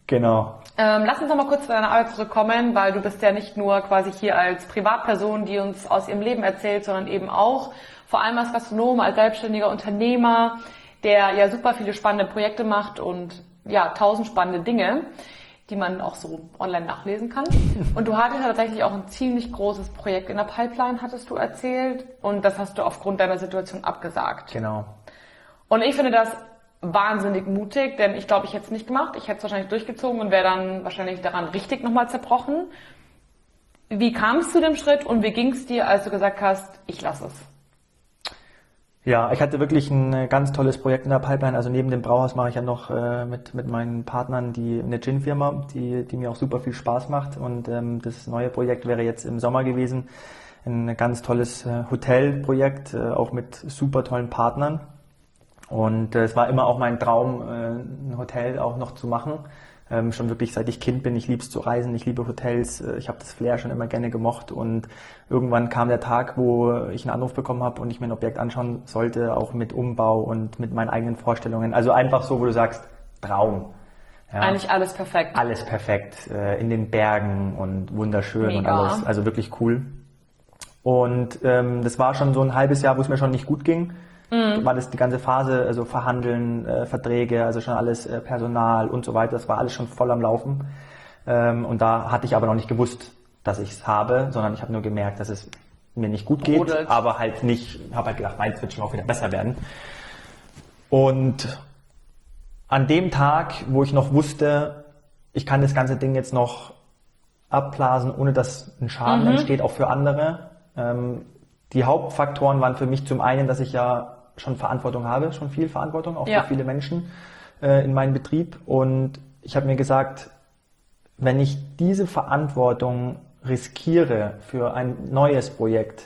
Genau. Ähm, lass uns noch mal kurz zu deiner Arbeit zurückkommen, weil du bist ja nicht nur quasi hier als Privatperson, die uns aus ihrem Leben erzählt, sondern eben auch vor allem als Gastronom, als selbstständiger Unternehmer, der ja super viele spannende Projekte macht und ja, tausend spannende Dinge, die man auch so online nachlesen kann. Und du hattest ja tatsächlich auch ein ziemlich großes Projekt in der Pipeline, hattest du erzählt. Und das hast du aufgrund deiner Situation abgesagt. Genau. Und ich finde das wahnsinnig mutig, denn ich glaube, ich hätte es nicht gemacht. Ich hätte es wahrscheinlich durchgezogen und wäre dann wahrscheinlich daran richtig nochmal zerbrochen. Wie kam es zu dem Schritt und wie ging es dir, als du gesagt hast, ich lasse es? Ja, ich hatte wirklich ein ganz tolles Projekt in der Pipeline. Also neben dem Brauhaus mache ich ja noch äh, mit, mit meinen Partnern die, eine Gin-Firma, die, die mir auch super viel Spaß macht. Und ähm, das neue Projekt wäre jetzt im Sommer gewesen. Ein ganz tolles äh, Hotelprojekt, äh, auch mit super tollen Partnern. Und äh, es war immer auch mein Traum, äh, ein Hotel auch noch zu machen. Ähm, schon wirklich seit ich Kind bin, ich liebe es zu reisen, ich liebe Hotels, äh, ich habe das Flair schon immer gerne gemocht und irgendwann kam der Tag, wo ich einen Anruf bekommen habe und ich mir ein Objekt anschauen sollte, auch mit Umbau und mit meinen eigenen Vorstellungen. Also einfach so, wo du sagst, Traum. Ja. Eigentlich alles perfekt. Alles perfekt, äh, in den Bergen und wunderschön. Mega. Und alles, also wirklich cool. Und ähm, das war schon so ein halbes Jahr, wo es mir schon nicht gut ging. Mhm. War das die ganze Phase, also Verhandeln, äh, Verträge, also schon alles äh, Personal und so weiter, das war alles schon voll am Laufen. Ähm, und da hatte ich aber noch nicht gewusst, dass ich es habe, sondern ich habe nur gemerkt, dass es mir nicht gut geht, Brodelt. aber halt nicht, habe halt gedacht, meins wird schon auch wieder besser werden. Und an dem Tag, wo ich noch wusste, ich kann das ganze Ding jetzt noch abblasen, ohne dass ein Schaden mhm. entsteht, auch für andere. Ähm, die Hauptfaktoren waren für mich zum einen, dass ich ja schon Verantwortung habe, schon viel Verantwortung, auch ja. für viele Menschen äh, in meinem Betrieb. Und ich habe mir gesagt, wenn ich diese Verantwortung riskiere für ein neues Projekt,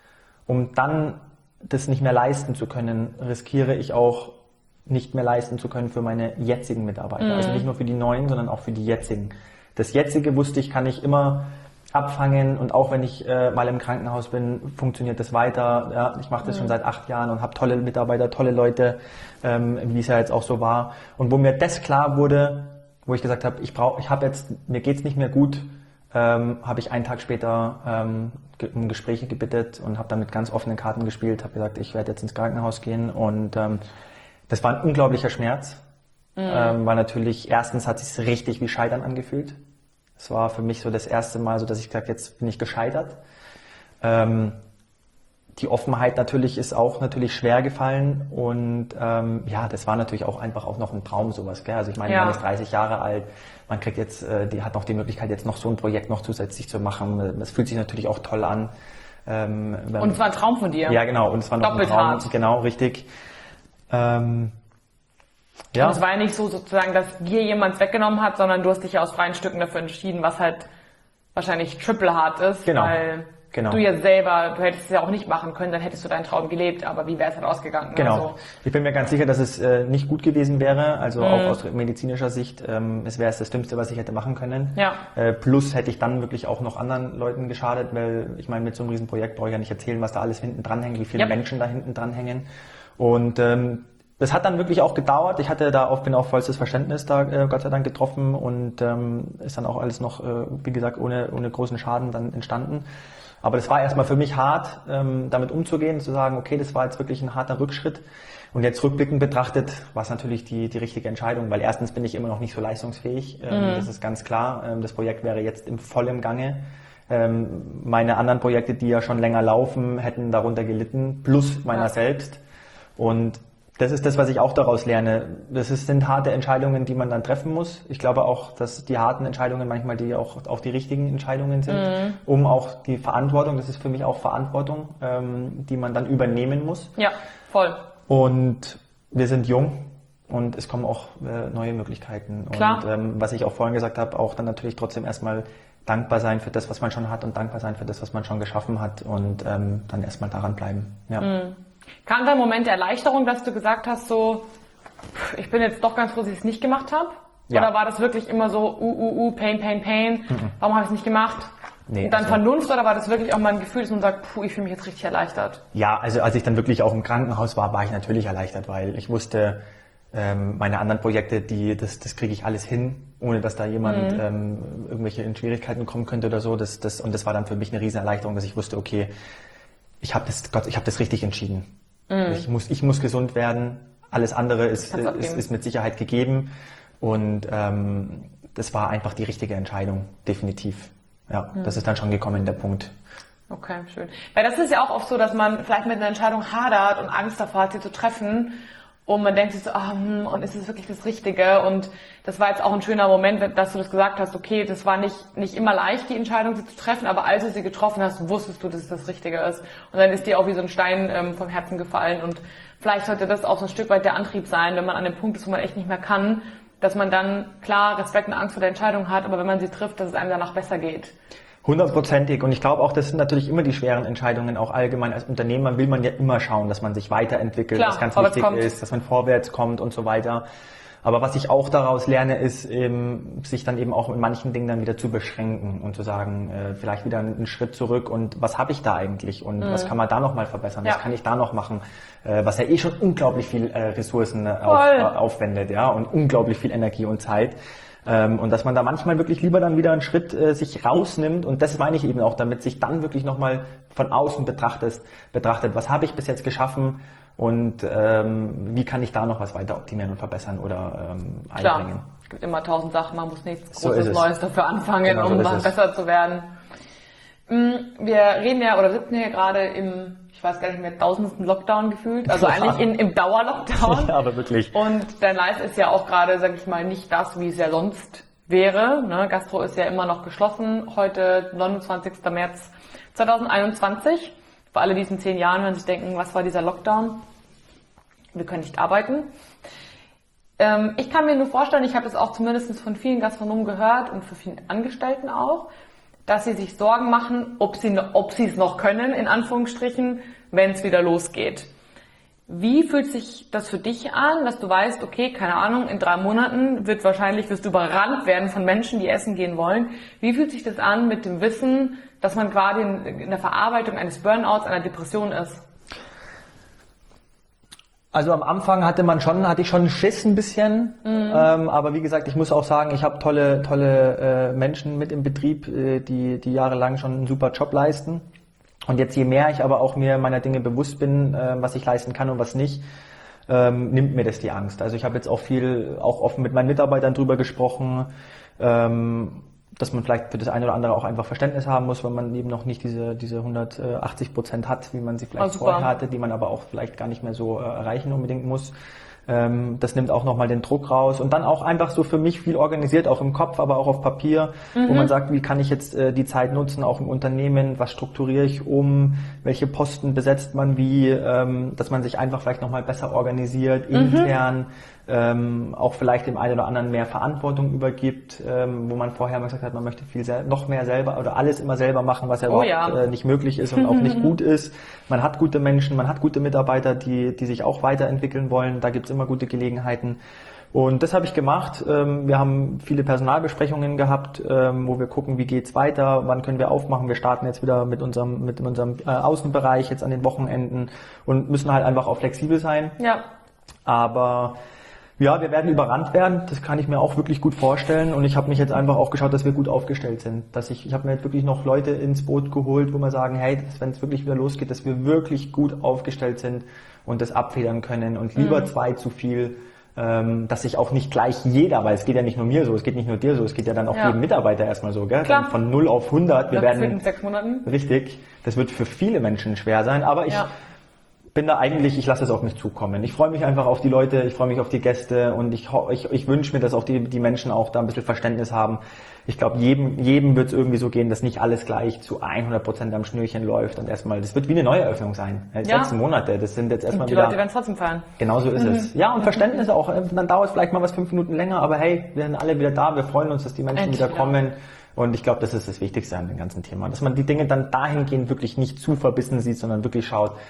um dann das nicht mehr leisten zu können, riskiere ich auch nicht mehr leisten zu können für meine jetzigen Mitarbeiter. Mhm. Also nicht nur für die neuen, sondern auch für die jetzigen. Das jetzige wusste ich, kann ich immer abfangen und auch wenn ich äh, mal im Krankenhaus bin, funktioniert das weiter. Ja, ich mache das mhm. schon seit acht Jahren und habe tolle Mitarbeiter, tolle Leute, ähm, wie es ja jetzt auch so war. Und wo mir das klar wurde, wo ich gesagt habe, ich brauche, ich habe jetzt, mir geht's nicht mehr gut, ähm, habe ich einen Tag später ähm, um Gespräche gebittet und habe dann mit ganz offenen Karten gespielt, habe gesagt, ich werde jetzt ins Krankenhaus gehen und ähm, das war ein unglaublicher Schmerz, mhm. ähm, weil natürlich erstens hat es sich richtig wie Scheitern angefühlt. Es war für mich so das erste Mal, so dass ich gesagt, jetzt bin ich gescheitert. Ähm, die Offenheit natürlich ist auch natürlich schwer gefallen und ähm, ja, das war natürlich auch einfach auch noch ein Traum sowas. Gell? Also ich meine, ja. man ist dreißig Jahre alt, man kriegt jetzt, äh, die hat noch die Möglichkeit jetzt noch so ein Projekt noch zusätzlich zu machen. Das fühlt sich natürlich auch toll an. Ähm, und es war ein Traum von dir. Ja, genau. Und es war noch Doppelt ein Traum. Hart. Genau, richtig. Ähm, Ja. Und es war ja nicht so sozusagen, dass dir jemand weggenommen hat, sondern du hast dich ja aus freien Stücken dafür entschieden, was halt wahrscheinlich triple hart ist, genau. weil genau. du ja selber, du hättest es ja auch nicht machen können, dann hättest du deinen Traum gelebt, aber wie wäre es halt ausgegangen? Genau. Also, ich bin mir ganz sicher, dass es äh, nicht gut gewesen wäre, also mhm. auch aus medizinischer Sicht, ähm, es wäre es das Dümmste, was ich hätte machen können. Ja. Äh, plus hätte ich dann wirklich auch noch anderen Leuten geschadet, weil ich meine, mit so einem riesen Projekt brauche ich ja nicht erzählen, was da alles hinten dran hängt, wie viele ja. Menschen da hinten dran hängen. Und ähm, das hat dann wirklich auch gedauert. Ich hatte da auch, bin auch vollstes Verständnis da, äh, Gott sei Dank, getroffen und ähm, ist dann auch alles noch, äh, wie gesagt, ohne, ohne großen Schaden dann entstanden. Aber das war erstmal für mich hart, ähm, damit umzugehen, zu sagen, okay, das war jetzt wirklich ein harter Rückschritt. Und jetzt rückblickend betrachtet war es natürlich die, die richtige Entscheidung, weil erstens bin ich immer noch nicht so leistungsfähig. Ähm, mhm. Das ist ganz klar. Ähm, das Projekt wäre jetzt im vollen Gange. Ähm, meine anderen Projekte, die ja schon länger laufen, hätten darunter gelitten, plus meiner ja. selbst. Und das ist das, was ich auch daraus lerne. Das ist, sind harte Entscheidungen, die man dann treffen muss. Ich glaube auch, dass die harten Entscheidungen manchmal die auch, auch die richtigen Entscheidungen sind, mhm. um auch die Verantwortung, das ist für mich auch Verantwortung, ähm, die man dann übernehmen muss. Ja, voll. Und wir sind jung und es kommen auch äh, neue Möglichkeiten. Klar. Und ähm, was ich auch vorhin gesagt habe, auch dann natürlich trotzdem erstmal dankbar sein für das, was man schon hat und dankbar sein für das, was man schon geschaffen hat und ähm, dann erstmal daran bleiben. Ja. Mhm. Kam da ein Moment der Erleichterung, dass du gesagt hast, so, ich bin jetzt doch ganz froh, dass ich es nicht gemacht habe? Ja. Oder war das wirklich immer so, uh, uh, uh, Pain, Pain, Pain, mhm. warum habe ich es nicht gemacht? Nee, und dann also, Vernunft, oder war das wirklich auch mal ein Gefühl, dass man sagt, puh, ich fühle mich jetzt richtig erleichtert? Ja, also als ich dann wirklich auch im Krankenhaus war, war ich natürlich erleichtert, weil ich wusste, ähm, meine anderen Projekte, die, das, das kriege ich alles hin, ohne dass da jemand mhm. ähm, irgendwelche in Schwierigkeiten kommen könnte oder so. Das, das, und das war dann für mich eine riesen Erleichterung, dass ich wusste, okay, ich habe das, Gott, ich habe das richtig entschieden. Mhm. Ich muss, ich muss gesund werden. Alles andere ist, ist, ist mit Sicherheit gegeben. Und ähm, das war einfach die richtige Entscheidung, definitiv. Ja, mhm. das ist dann schon gekommen, der Punkt. Okay, schön. Weil das ist ja auch oft so, dass man vielleicht mit einer Entscheidung hadert und Angst davor hat, sie zu treffen. Und man denkt sich so, ah, hm, und ist es wirklich das Richtige? Und das war jetzt auch ein schöner Moment, dass du das gesagt hast, okay, das war nicht, nicht immer leicht, die Entscheidung sie zu treffen, aber als du sie getroffen hast, wusstest du, dass es das Richtige ist. Und dann ist dir auch wie so ein Stein ähm, vom Herzen gefallen. Und vielleicht sollte das auch so ein Stück weit der Antrieb sein, wenn man an dem Punkt ist, wo man echt nicht mehr kann, dass man dann, klar, Respekt und Angst vor der Entscheidung hat, aber wenn man sie trifft, dass es einem danach besser geht. Hundertprozentig. Und ich glaube auch, das sind natürlich immer die schweren Entscheidungen, auch allgemein als Unternehmer will man ja immer schauen, dass man sich weiterentwickelt, Klar, was ganz wichtig ist, dass man vorwärts kommt und so weiter. Aber was ich auch daraus lerne, ist, eben, sich dann eben auch in manchen Dingen dann wieder zu beschränken und zu sagen, äh, vielleicht wieder einen Schritt zurück und was habe ich da eigentlich und mhm. was kann man da nochmal verbessern, ja. was kann ich da noch machen, äh, was ja eh schon unglaublich viel äh, Ressourcen äh, auf, äh, aufwendet, ja, und unglaublich viel Energie und Zeit. Ähm, und dass man da manchmal wirklich lieber dann wieder einen Schritt äh, sich rausnimmt und das meine ich eben auch damit, sich dann wirklich nochmal von außen betrachtet, betrachtet, was habe ich bis jetzt geschaffen und ähm, wie kann ich da noch was weiter optimieren und verbessern oder ähm, einbringen. Klar, es gibt immer tausend Sachen, man muss nichts so Großes Neues dafür anfangen, genau, um so dann besser zu werden. Wir reden ja oder sitzen hier gerade im, ich weiß gar nicht mehr, tausendsten Lockdown gefühlt, also ja. eigentlich in, im Dauerlockdown. Ja, aber wirklich. Und dein Live ist ja auch gerade, sag ich mal, nicht das, wie es ja sonst wäre. Ne? Gastro ist ja immer noch geschlossen. Heute, neunundzwanzigster März zweitausendeinundzwanzig. Für alle diesen zehn Jahren, wenn Sie sich denken, was war dieser Lockdown? Wir können nicht arbeiten. Ähm, ich kann mir nur vorstellen, ich habe es auch zumindest von vielen Gastronomen gehört und für vielen Angestellten auch, dass sie sich Sorgen machen, ob sie, ob sie es noch können, in Anführungsstrichen, wenn es wieder losgeht. Wie fühlt sich das für dich an, dass du weißt, okay, keine Ahnung, in drei Monaten wird wahrscheinlich, wirst du überrannt werden von Menschen, die essen gehen wollen. Wie fühlt sich das an mit dem Wissen, dass man gerade in, in der Verarbeitung eines Burnouts, einer Depression ist? Also am Anfang hatte man schon, hatte ich schon Schiss ein bisschen, mhm. ähm, aber wie gesagt, ich muss auch sagen, ich habe tolle, tolle äh, Menschen mit im Betrieb, äh, die, die jahrelang schon einen super Job leisten. Und jetzt je mehr ich aber auch mir meiner Dinge bewusst bin, äh, was ich leisten kann und was nicht, ähm, nimmt mir das die Angst. Also ich habe jetzt auch viel, auch offen mit meinen Mitarbeitern drüber gesprochen, ähm, dass man vielleicht für das eine oder andere auch einfach Verständnis haben muss, weil man eben noch nicht diese diese hundertachtzig Prozent hat, wie man sie vielleicht oh, vorher hatte, die man aber auch vielleicht gar nicht mehr so äh, erreichen unbedingt muss. Ähm, das nimmt auch nochmal den Druck raus und dann auch einfach so für mich viel organisiert, auch im Kopf, aber auch auf Papier, mhm. wo man sagt, wie kann ich jetzt äh, die Zeit nutzen, auch im Unternehmen, was strukturiere ich um, welche Posten besetzt man wie, ähm, dass man sich einfach vielleicht nochmal besser organisiert, mhm. intern, ähm, auch vielleicht dem einen oder anderen mehr Verantwortung übergibt, ähm, wo man vorher mal gesagt hat, man möchte viel sel- noch mehr selber oder alles immer selber machen, was ja oh, überhaupt ja. Äh, nicht möglich ist und auch nicht gut ist. Man hat gute Menschen, man hat gute Mitarbeiter, die die sich auch weiterentwickeln wollen. Da gibt's immer gute Gelegenheiten. Und das habe ich gemacht. Ähm, wir haben viele Personalbesprechungen gehabt, ähm, wo wir gucken, wie geht's weiter, wann können wir aufmachen. Wir starten jetzt wieder mit unserem mit unserem äh, Außenbereich jetzt an den Wochenenden und müssen halt einfach auch flexibel sein. Ja. Aber ja, wir werden überrannt werden, das kann ich mir auch wirklich gut vorstellen und ich habe mich jetzt einfach auch geschaut, dass wir gut aufgestellt sind. Dass ich ich habe mir jetzt wirklich noch Leute ins Boot geholt, wo wir sagen, hey, wenn es wirklich wieder losgeht, dass wir wirklich gut aufgestellt sind und das abfedern können und lieber mhm. zwei zu viel, ähm, dass sich auch nicht gleich jeder, weil es geht ja nicht nur mir so, es geht nicht nur dir so, es geht ja dann auch ja. jedem Mitarbeiter erstmal so, gell? Klar. Dann von null auf hundert, wir das werden in sechs Monaten. Richtig, das wird für viele Menschen schwer sein, aber ich ja. bin da eigentlich, ich lasse es auf mich zukommen. Ich freue mich einfach auf die Leute, ich freue mich auf die Gäste und ich, ich, ich wünsche mir, dass auch die, die Menschen auch da ein bisschen Verständnis haben. Ich glaube, jedem, jedem wird es irgendwie so gehen, dass nicht alles gleich zu hundert Prozent am Schnürchen läuft und erstmal, das wird wie eine Neueröffnung sein. Ja. Sechs Monate, das sind jetzt erstmal die wieder. Die Leute werden trotzdem feiern. Genau so ist mhm. es. Ja, und Verständnis auch. Dann dauert es vielleicht mal was fünf Minuten länger, aber hey, wir sind alle wieder da, wir freuen uns, dass die Menschen Endlich wieder kommen. Und ich glaube, das ist das Wichtigste an dem ganzen Thema. Dass man die Dinge dann dahingehend wirklich nicht zu verbissen sieht, sondern wirklich schaut,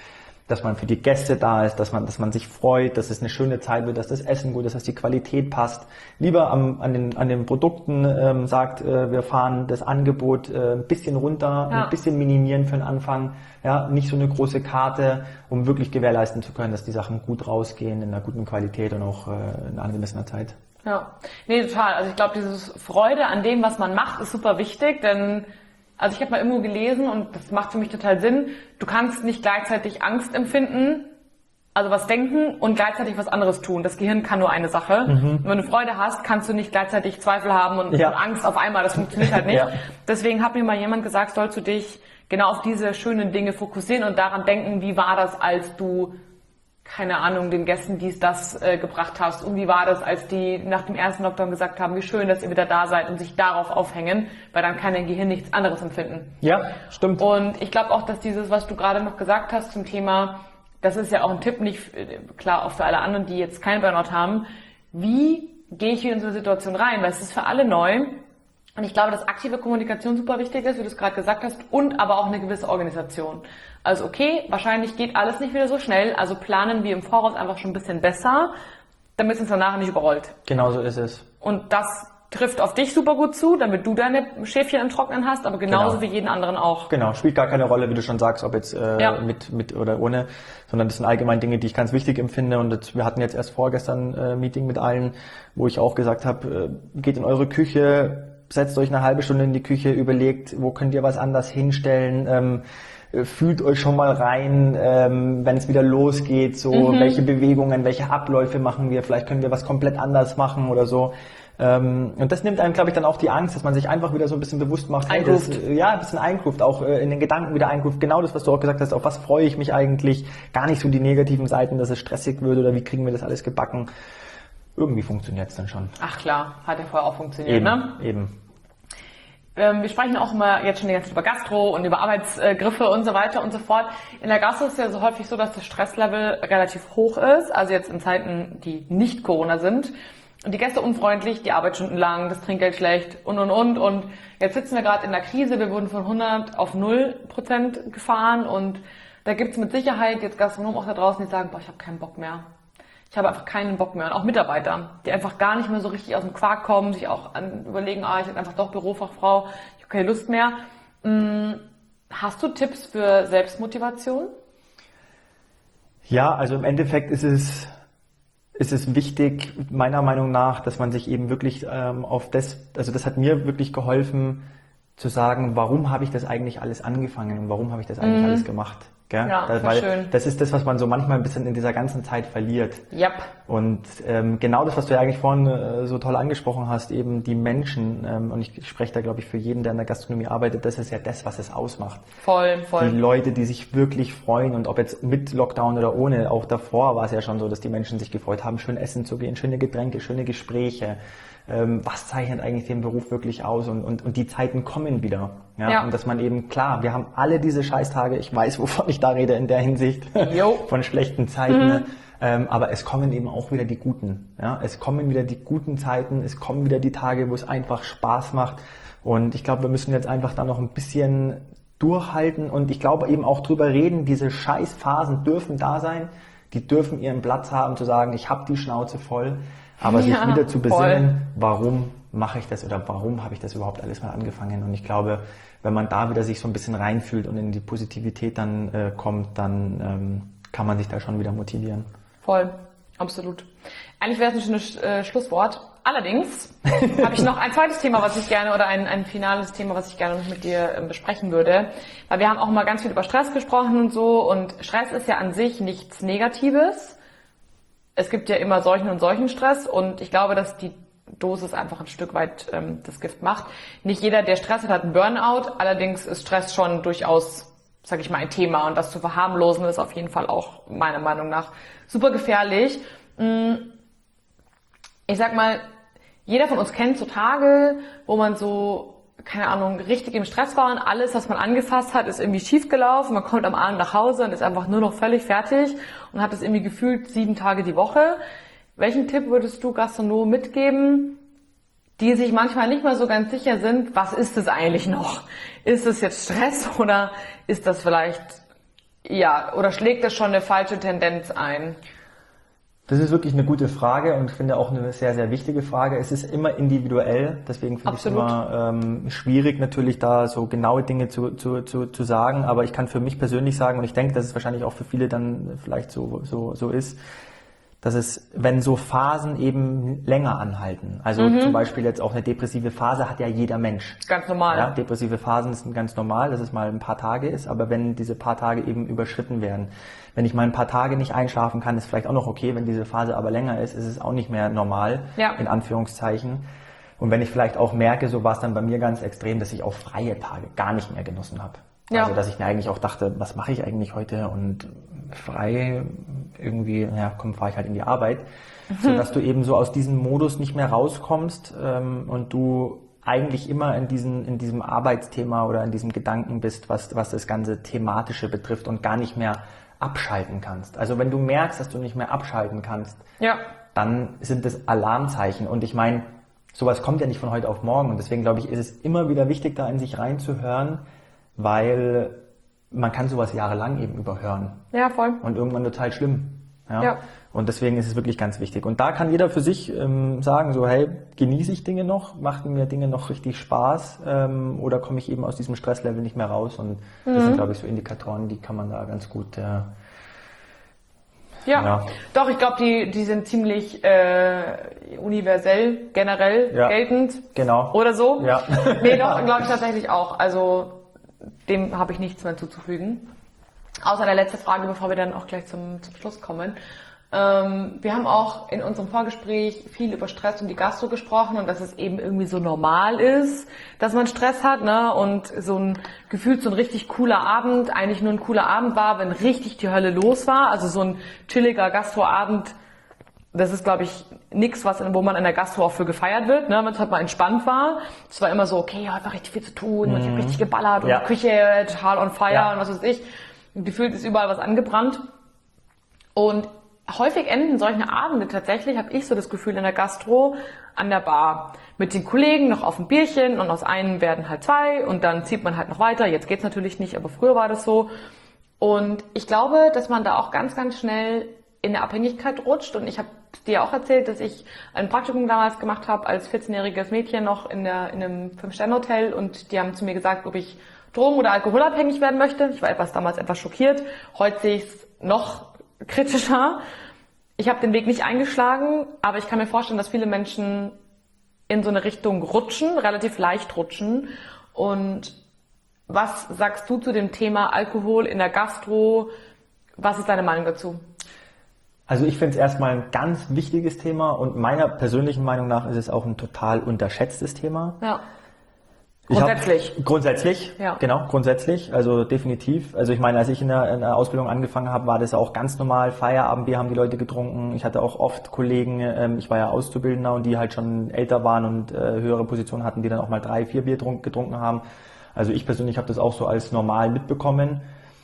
dass man für die Gäste da ist, dass man, dass man sich freut, dass es eine schöne Zeit wird, dass das Essen gut ist, dass die Qualität passt. Lieber am, an, den, an den Produkten ähm, sagt, äh, wir fahren das Angebot äh, ein bisschen runter, ja. ein bisschen minimieren für den Anfang, ja, nicht so eine große Karte, um wirklich gewährleisten zu können, dass die Sachen gut rausgehen, in einer guten Qualität und auch äh, in angemessener Zeit. Ja, nee, total. Also ich glaube, dieses Freude an dem, was man macht, ist super wichtig, denn also ich habe mal irgendwo gelesen und das macht für mich total Sinn, du kannst nicht gleichzeitig Angst empfinden, also was denken und gleichzeitig was anderes tun. Das Gehirn kann nur eine Sache. Mhm. Und wenn du Freude hast, kannst du nicht gleichzeitig Zweifel haben und, ja. und Angst auf einmal. Das funktioniert halt nicht. Ja. Deswegen hat mir mal jemand gesagt, sollst du dich genau auf diese schönen Dinge fokussieren und daran denken, wie war das, als du keine Ahnung, den Gästen dies, das äh, gebracht hast. Und wie war das, als die nach dem ersten Lockdown gesagt haben, wie schön, dass ihr wieder da seid und sich darauf aufhängen, weil dann kann dein Gehirn nichts anderes empfinden. Ja, stimmt. Und ich glaube auch, dass dieses, was du gerade noch gesagt hast zum Thema, das ist ja auch ein Tipp, nicht klar auch für alle anderen, die jetzt keinen Burnout haben, wie gehe ich hier in so eine Situation rein? Weil es ist für alle neu. Und ich glaube, dass aktive Kommunikation super wichtig ist, wie du es gerade gesagt hast, und aber auch eine gewisse Organisation. Also okay, wahrscheinlich geht alles nicht wieder so schnell, also planen wir im Voraus einfach schon ein bisschen besser, damit es uns danach nicht überrollt. Genau so ist es. Und das trifft auf dich super gut zu, damit du deine Schäfchen im Trocknen hast, aber genauso genau. wie jeden anderen auch. Genau, spielt gar keine Rolle, wie du schon sagst, ob jetzt äh, ja. mit mit oder ohne, sondern das sind allgemein Dinge, die ich ganz wichtig empfinde. Und das, wir hatten jetzt erst vorgestern ein äh, Meeting mit allen, wo ich auch gesagt habe, äh, geht in eure Küche, setzt euch eine halbe Stunde in die Küche, überlegt, wo könnt ihr was anders hinstellen, ähm, fühlt euch schon mal rein, ähm, wenn es wieder losgeht, so mhm. welche Bewegungen, welche Abläufe machen wir, vielleicht können wir was komplett anders machen oder so. Ähm, und das nimmt einem, glaube ich, dann auch die Angst, dass man sich einfach wieder so ein bisschen bewusst macht, hey, das, ja, ein bisschen eingruft, auch äh, in den Gedanken wieder eingruft. Genau das, was du auch gesagt hast, auf was freue ich mich eigentlich, gar nicht so die negativen Seiten, dass es stressig wird oder wie kriegen wir das alles gebacken. Irgendwie funktioniert es dann schon. Ach klar, hat ja vorher auch funktioniert, eben, ne? Eben. Ähm, wir sprechen auch immer jetzt schon die ganze Zeit über Gastro und über Arbeitsgriffe und so weiter und so fort. In der Gastro ist es ja so häufig so, dass das Stresslevel relativ hoch ist, also jetzt in Zeiten, die nicht Corona sind. Und die Gäste unfreundlich, die Arbeitsstunden lang, das Trinkgeld schlecht und, und, und. Und jetzt sitzen wir gerade in der Krise, wir wurden von hundert auf null Prozent gefahren und da gibt's mit Sicherheit jetzt Gastronomen auch da draußen, die sagen, boah, ich habe keinen Bock mehr. Ich habe einfach keinen Bock mehr. Und auch Mitarbeiter, die einfach gar nicht mehr so richtig aus dem Quark kommen, sich auch an, überlegen, ah, ich bin einfach doch Bürofachfrau, ich habe keine Lust mehr. Hm, hast du Tipps für Selbstmotivation? Ja, also im Endeffekt ist es, ist es wichtig, meiner Meinung nach, dass man sich eben wirklich ähm, auf das, also das hat mir wirklich geholfen, zu sagen, warum habe ich das eigentlich alles angefangen und warum habe ich das eigentlich mhm. alles gemacht. Gell? Ja, das, weil schön. Das ist das, was man so manchmal ein bisschen in dieser ganzen Zeit verliert. Yep. Und ähm, genau das, was du ja eigentlich vorhin äh, so toll angesprochen hast, eben die Menschen, ähm, und ich spreche da, glaube ich, für jeden, der in der Gastronomie arbeitet, das ist ja das, was es ausmacht. Voll, voll. Die Leute, die sich wirklich freuen, und ob jetzt mit Lockdown oder ohne, auch davor war es ja schon so, dass die Menschen sich gefreut haben, schön essen zu gehen, schöne Getränke, schöne Gespräche. Ähm, was zeichnet eigentlich den Beruf wirklich aus? Und, und, und die Zeiten kommen wieder. Ja? Ja. Und dass man eben, klar, wir haben alle diese Scheißtage, ich weiß, wovon ich da rede in der Hinsicht, von schlechten Zeiten, mhm. ähm, aber es kommen eben auch wieder die guten. Ja? Es kommen wieder die guten Zeiten, es kommen wieder die Tage, wo es einfach Spaß macht. Und ich glaube, wir müssen jetzt einfach da noch ein bisschen durchhalten und ich glaube eben auch drüber reden, diese Scheißphasen dürfen da sein, die dürfen ihren Platz haben, zu sagen, ich habe die Schnauze voll. Aber sich ja, wieder zu besinnen, voll. Warum mache ich das oder warum habe ich das überhaupt alles mal angefangen? Und ich glaube, wenn man da wieder sich so ein bisschen reinfühlt und in die Positivität dann äh, kommt, dann ähm, kann man sich da schon wieder motivieren. Voll, absolut. Eigentlich wäre es ein schönes äh, Schlusswort. Allerdings habe ich noch ein zweites Thema, was ich gerne, oder ein, ein finales Thema, was ich gerne noch mit dir äh, besprechen würde. Weil wir haben auch mal ganz viel über Stress gesprochen und so. Und Stress ist ja an sich nichts Negatives. Es gibt ja immer solchen und solchen Stress und ich glaube, dass die Dosis einfach ein Stück weit ähm, das Gift macht. Nicht jeder, der Stress hat, hat einen Burnout. Allerdings ist Stress schon durchaus, sage ich mal, ein Thema und das zu verharmlosen ist auf jeden Fall auch meiner Meinung nach super gefährlich. Ich sag mal, jeder von uns kennt so Tage, wo man so, keine Ahnung, richtig im Stress war und alles, was man angefasst hat, ist irgendwie schief gelaufen. Man kommt am Abend nach Hause und ist einfach nur noch völlig fertig und hat es irgendwie gefühlt sieben Tage die Woche. Welchen Tipp würdest du Gastronomen mitgeben, die sich manchmal nicht mal so ganz sicher sind, was ist es eigentlich noch? Ist es jetzt Stress oder ist das vielleicht ja, oder schlägt das schon eine falsche Tendenz ein? Das ist wirklich eine gute Frage und ich finde auch eine sehr, sehr wichtige Frage. Es ist immer individuell, deswegen finde ich es immer ähm, schwierig, natürlich da so genaue Dinge zu, zu, zu, zu sagen, aber ich kann für mich persönlich sagen, und ich denke, dass es wahrscheinlich auch für viele dann vielleicht so, so, so ist, dass es, wenn so Phasen eben länger anhalten, also mhm. zum Beispiel jetzt auch eine depressive Phase hat ja jeder Mensch. Ganz normal. Ja, depressive Phasen sind ganz normal, dass es mal ein paar Tage ist, aber wenn diese paar Tage eben überschritten werden, wenn ich mal ein paar Tage nicht einschlafen kann, ist vielleicht auch noch okay, wenn diese Phase aber länger ist, ist es auch nicht mehr normal, ja. in Anführungszeichen. Und wenn ich vielleicht auch merke, so war es dann bei mir ganz extrem, dass ich auch freie Tage gar nicht mehr genossen habe. Ja. Also dass ich mir eigentlich auch dachte, was mache ich eigentlich heute und frei irgendwie, ja komm, fahre ich halt in die Arbeit, mhm. so dass du eben so aus diesem Modus nicht mehr rauskommst ähm, und du eigentlich immer in diesem in diesem Arbeitsthema oder in diesem Gedanken bist, was was das ganze Thematische betrifft und gar nicht mehr abschalten kannst. Also wenn du merkst, dass du nicht mehr abschalten kannst, ja. dann sind das Alarmzeichen und ich meine, sowas kommt ja nicht von heute auf morgen und deswegen glaube ich, ist es immer wieder wichtig, da in sich reinzuhören, weil man kann sowas jahrelang eben überhören. Ja, voll. Und irgendwann total schlimm. Ja? Ja. Und deswegen ist es wirklich ganz wichtig. Und da kann jeder für sich ähm, sagen, so hey, genieße ich Dinge noch? Machten mir Dinge noch richtig Spaß? Ähm, oder komme ich eben aus diesem Stresslevel nicht mehr raus? Und mhm. das sind, glaube ich, so Indikatoren, die kann man da ganz gut... Äh, ja. ja, doch, ich glaube, die, die sind ziemlich äh, universell, generell ja. geltend. Genau. Oder so. Ja. Nee, doch, glaube ich tatsächlich auch. Also dem habe ich nichts mehr zuzufügen. Außer der letzte Frage, bevor wir dann auch gleich zum, zum Schluss kommen. Ähm, wir haben auch in unserem Vorgespräch viel über Stress und die Gastro gesprochen und dass es eben irgendwie so normal ist, dass man Stress hat, ne? Und so ein gefühlt so ein richtig cooler Abend eigentlich nur ein cooler Abend war, wenn richtig die Hölle los war. Also so ein chilliger Gastroabend, das ist, glaube ich, nichts, was wo man in der Gastro auch für gefeiert wird, ne? Wenn es halt mal entspannt war. Es war immer so, okay, heute war richtig viel zu tun, und ich habe richtig geballert und ja. die Küche total on fire ja. und was weiß ich. Und gefühlt ist überall was angebrannt. Und häufig enden solche Abende tatsächlich, habe ich so das Gefühl, in der Gastro an der Bar. Mit den Kollegen noch auf ein Bierchen und aus einem werden halt zwei und dann zieht man halt noch weiter. Jetzt geht's natürlich nicht, aber früher war das so. Und ich glaube, dass man da auch ganz, ganz schnell in der Abhängigkeit rutscht. Und ich habe dir auch erzählt, dass ich ein Praktikum damals gemacht habe als vierzehnjähriges Mädchen noch in, der, in einem Fünf-Sterne-Hotel und die haben zu mir gesagt, ob ich drogen- oder alkoholabhängig werden möchte. Ich war etwas damals etwas schockiert. Heute sehe ich es noch kritischer. Ich habe den Weg nicht eingeschlagen, aber ich kann mir vorstellen, dass viele Menschen in so eine Richtung rutschen, relativ leicht rutschen. Und was sagst du zu dem Thema Alkohol in der Gastro? Was ist deine Meinung dazu? Also ich finde es erstmal ein ganz wichtiges Thema und meiner persönlichen Meinung nach ist es auch ein total unterschätztes Thema. Ja. Grundsätzlich. Hab, grundsätzlich, ja. Genau, grundsätzlich, also definitiv. Also ich meine, als ich in der, in der Ausbildung angefangen habe, war das auch ganz normal. Feierabendbier haben die Leute getrunken. Ich hatte auch oft Kollegen, ähm, ich war ja Auszubildender und die halt schon älter waren und äh, höhere Positionen hatten, die dann auch mal drei, vier Bier trunk, getrunken haben. Also ich persönlich habe das auch so als normal mitbekommen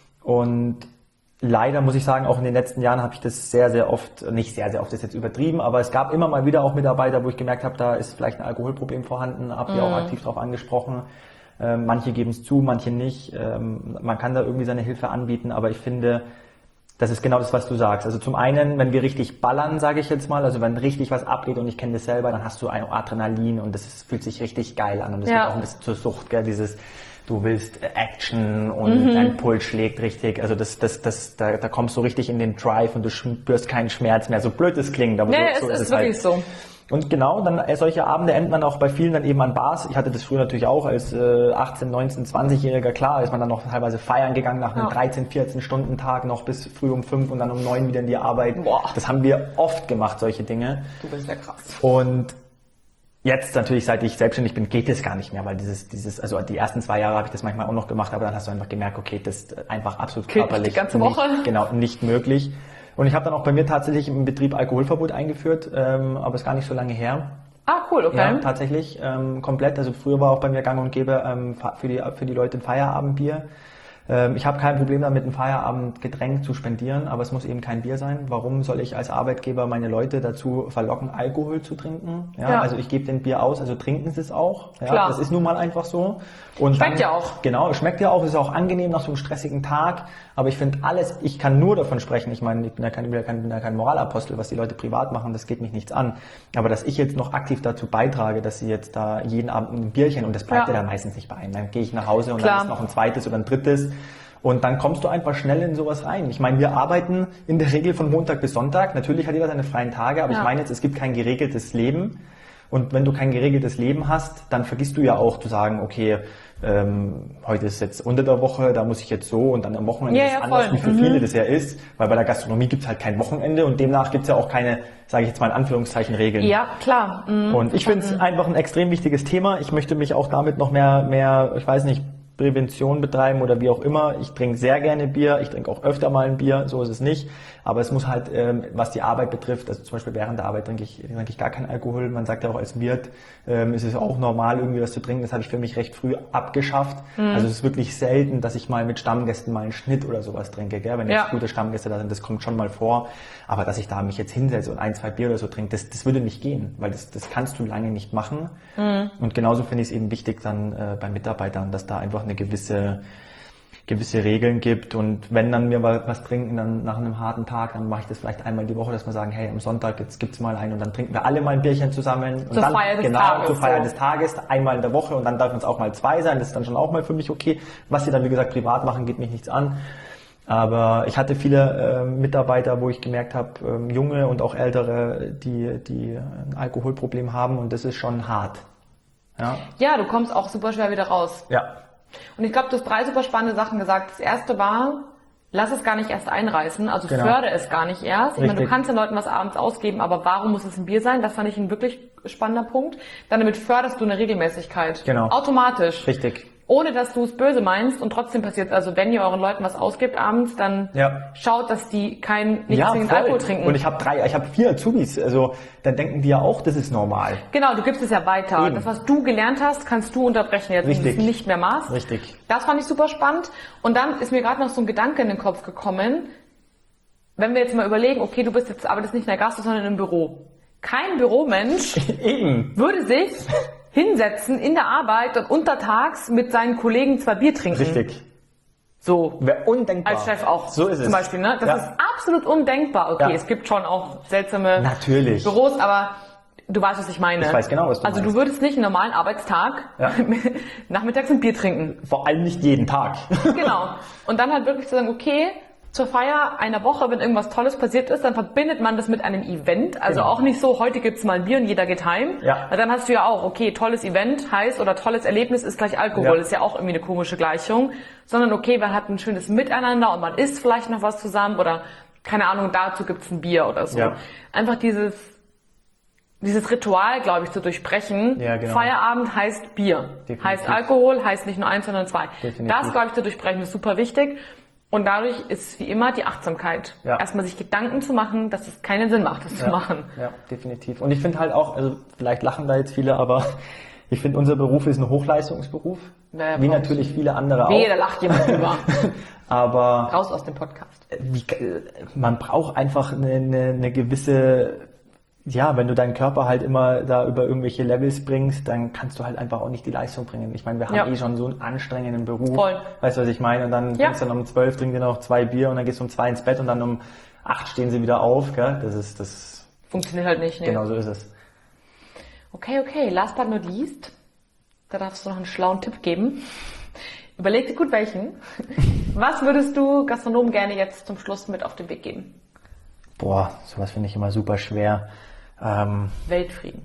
und leider muss ich sagen, auch in den letzten Jahren habe ich das sehr, sehr oft, nicht sehr, sehr oft, das ist jetzt übertrieben, aber es gab immer mal wieder auch Mitarbeiter, wo ich gemerkt habe, da ist vielleicht ein Alkoholproblem vorhanden, habe die mm. auch aktiv darauf angesprochen. Ähm, manche geben es zu, manche nicht. Ähm, man kann da irgendwie seine Hilfe anbieten, aber ich finde, das ist genau das, was du sagst. Also zum einen, wenn wir richtig ballern, sage ich jetzt mal, also wenn richtig was abgeht und ich kenne das selber, dann hast du ein Adrenalin und das ist, fühlt sich richtig geil an und das ja. wird auch ein bisschen zur Sucht, gell, dieses du willst Action und mhm. dein Puls schlägt richtig, also das, das, das, da, da kommst du richtig in den Drive und du spürst keinen Schmerz mehr, so blöd es klingt, aber nee, so, so es ist ist es wirklich halt. so. Und genau, dann äh, solche Abende enden dann auch bei vielen dann eben an Bars. Ich hatte das früher natürlich auch als äh, achtzehn-, neunzehn-, zwanzigjähriger, klar, ist man dann noch teilweise feiern gegangen nach einem ja. dreizehn-, vierzehn Stunden Tag noch bis früh um fünf und dann um neun wieder in die Arbeit. Boah. Das haben wir oft gemacht, solche Dinge. Du bist ja krass. Und jetzt natürlich, seit ich selbstständig bin, geht das gar nicht mehr, weil dieses, dieses, also die ersten zwei Jahre habe ich das manchmal auch noch gemacht, aber dann hast du einfach gemerkt, okay, das ist einfach absolut Geht körperlich die ganze Woche. Nicht, genau, nicht möglich. Und ich habe dann auch bei mir tatsächlich im Betrieb Alkoholverbot eingeführt, ähm, aber ist gar nicht so lange her. Ah, cool, okay. Ja, tatsächlich, ähm, komplett. Also früher war auch bei mir gang und gäbe ähm, für die für die Leute ein Feierabendbier. Ähm, ich habe kein Problem damit, ein Feierabendgetränk zu spendieren, aber es muss eben kein Bier sein. Warum soll ich als Arbeitgeber meine Leute dazu verlocken, Alkohol zu trinken? Ja, Ja. also ich gebe den Bier aus, also trinken sie es auch. Ja, Klar. das ist nun mal einfach so. Und Schmeckt dann, ja auch. Genau, schmeckt ja auch, ist auch angenehm nach so einem stressigen Tag. Aber ich finde alles, ich kann nur davon sprechen, ich meine, ich bin ja kein, bin ja kein, bin ja kein Moralapostel, was die Leute privat machen, das geht mich nichts an. Aber dass ich jetzt noch aktiv dazu beitrage, dass sie jetzt da jeden Abend ein Bierchen, und das bleibt ja, Ja. ja dann meistens nicht bei einem. Dann gehe ich nach Hause und Klar. dann ist noch ein zweites oder ein drittes. Und dann kommst du einfach schnell in sowas rein. Ich meine, wir arbeiten in der Regel von Montag bis Sonntag. Natürlich hat jeder seine freien Tage, aber Ja. ich meine jetzt, es gibt kein geregeltes Leben. Und wenn du kein geregeltes Leben hast, dann vergisst du ja auch zu sagen, okay, ähm, heute ist jetzt unter der Woche, da muss ich jetzt so, und dann am Wochenende Ja, ist es ja, anders, voll. wie für Mhm. viele das ja ist. Weil bei der Gastronomie gibt's halt kein Wochenende und demnach gibt's ja auch keine, sage ich jetzt mal in Anführungszeichen, Regeln. Ja, klar. Mhm. Und ich finde es einfach ein extrem wichtiges Thema. Ich möchte mich auch damit noch mehr, mehr, ich weiß nicht, Prävention betreiben oder wie auch immer. Ich trinke sehr gerne Bier, ich trinke auch öfter mal ein Bier, so ist es nicht. Aber es muss halt, ähm, was die Arbeit betrifft, also zum Beispiel während der Arbeit trinke ich, trinke ich gar keinen Alkohol. Man sagt ja auch als Wirt, ähm, ist es auch normal, irgendwie was zu trinken. Das habe ich für mich recht früh abgeschafft. Mhm. Also es ist wirklich selten, dass ich mal mit Stammgästen mal einen Schnitt oder sowas trinke. Gell? Wenn jetzt Ja. gute Stammgäste da sind, das kommt schon mal vor. Aber dass ich da mich jetzt hinsetze und ein, zwei Bier oder so trinke, das, das würde nicht gehen, weil das, das kannst du lange nicht machen. Mhm. Und genauso finde ich es eben wichtig dann äh, bei Mitarbeitern, dass da einfach eine gewisse gewisse Regeln gibt, und wenn dann wir was, was trinken, dann nach einem harten Tag, dann mache ich das vielleicht einmal die Woche, dass wir sagen, hey, am Sonntag, jetzt gibt's mal einen, und dann trinken wir alle mal ein Bierchen zusammen. Und Zur dann, Feier des genau, Tages, zur Feier so. des Tages, einmal in der Woche, und dann darf es auch mal zwei sein, das ist dann schon auch mal für mich okay. Was sie dann, wie gesagt, privat machen, geht mich nichts an. Aber ich hatte viele äh, Mitarbeiter, wo ich gemerkt habe, ähm, junge und auch ältere, die, die ein Alkoholproblem haben, und das ist schon hart. Ja. Ja, du kommst auch super schwer wieder raus. Ja. Und ich glaube, du hast drei super spannende Sachen gesagt. Das erste war, lass es gar nicht erst einreißen, also Genau. fördere es gar nicht erst. Ich meine, du Richtig. kannst den Leuten was abends ausgeben, aber warum muss es ein Bier sein? Das fand ich ein wirklich spannender Punkt. Dann damit förderst du eine Regelmäßigkeit. Genau. Automatisch. Richtig. Ohne dass du es böse meinst, und trotzdem passiert, also wenn ihr euren Leuten was ausgibt abends, dann Ja. schaut, dass die kein, nicht Ja, zwingend voll. Alkohol trinken. Und ich habe drei, ich habe vier Azubis, also dann denken die ja auch, das ist normal. Genau, du gibst es ja weiter. Eben. Das, was du gelernt hast, kannst du unterbrechen, jetzt Richtig. wenn du es nicht mehr machst. Richtig. Das fand ich super spannend. Und dann ist mir gerade noch so ein Gedanke in den Kopf gekommen, wenn wir jetzt mal überlegen, okay, du bist jetzt arbeitest nicht in der Gastro, sondern im Büro. Kein Büromensch Eben. würde sich hinsetzen in der Arbeit und untertags mit seinen Kollegen zwei Bier trinken. Richtig. So. Wäre undenkbar. Als Chef auch. So ist es. Zum Beispiel, ne? Das Ja. ist absolut undenkbar. Okay, Ja. es gibt schon auch seltsame Natürlich. Büros, aber du weißt, was ich meine. Ich weiß genau, was du Also meinst. du würdest nicht einen normalen Arbeitstag Ja. nachmittags ein Bier trinken. Vor allem nicht jeden Tag. Genau. Und dann halt wirklich zu sagen, okay, zur Feier einer Woche, wenn irgendwas Tolles passiert ist, dann verbindet man das mit einem Event. Also Genau. auch nicht so, heute gibt's mal ein Bier und jeder geht heim. Ja. Weil dann hast du ja auch, okay, tolles Event heißt oder tolles Erlebnis ist gleich Alkohol. Ja. Ist ja auch irgendwie eine komische Gleichung. Sondern okay, man hat ein schönes Miteinander und man isst vielleicht noch was zusammen oder keine Ahnung, dazu gibt's ein Bier oder so. Ja. Einfach dieses dieses Ritual, glaube ich, zu durchbrechen. Ja, genau. Feierabend heißt Bier. Definitiv. Heißt Alkohol, heißt nicht nur eins, sondern zwei. Definitiv. Das, glaube ich, zu durchbrechen ist super wichtig. Und dadurch ist wie immer die Achtsamkeit. Ja. Erstmal sich Gedanken zu machen, dass es keinen Sinn macht, das zu machen. Ja, definitiv. Und ich finde halt auch, also vielleicht lachen da jetzt viele, aber ich finde, unser Beruf ist ein Hochleistungsberuf. Naja, wie brauchst- natürlich viele andere Wehe, da auch. lacht jemand drüber. Aber Raus aus dem Podcast. wie, man braucht einfach eine, eine, eine gewisse, ja, wenn du deinen Körper halt immer da über irgendwelche Levels bringst, dann kannst du halt einfach auch nicht die Leistung bringen. Ich meine, wir haben Ja. eh schon so einen anstrengenden Beruf. Voll. Weißt du, was ich meine? Und dann Ja. trinkst du dann um zwölf, trinken dir noch zwei Bier und dann gehst du um zwei ins Bett und dann um acht stehen sie wieder auf, gell? Das ist, das, Funktioniert halt nicht. Nee. genau so ist es. Okay, okay. Last but not least. Da darfst du noch einen schlauen Tipp geben. Überleg dir gut welchen. Was würdest du Gastronomen gerne jetzt zum Schluss mit auf den Weg geben? Boah, sowas finde ich immer super schwer. Ähm, Weltfrieden.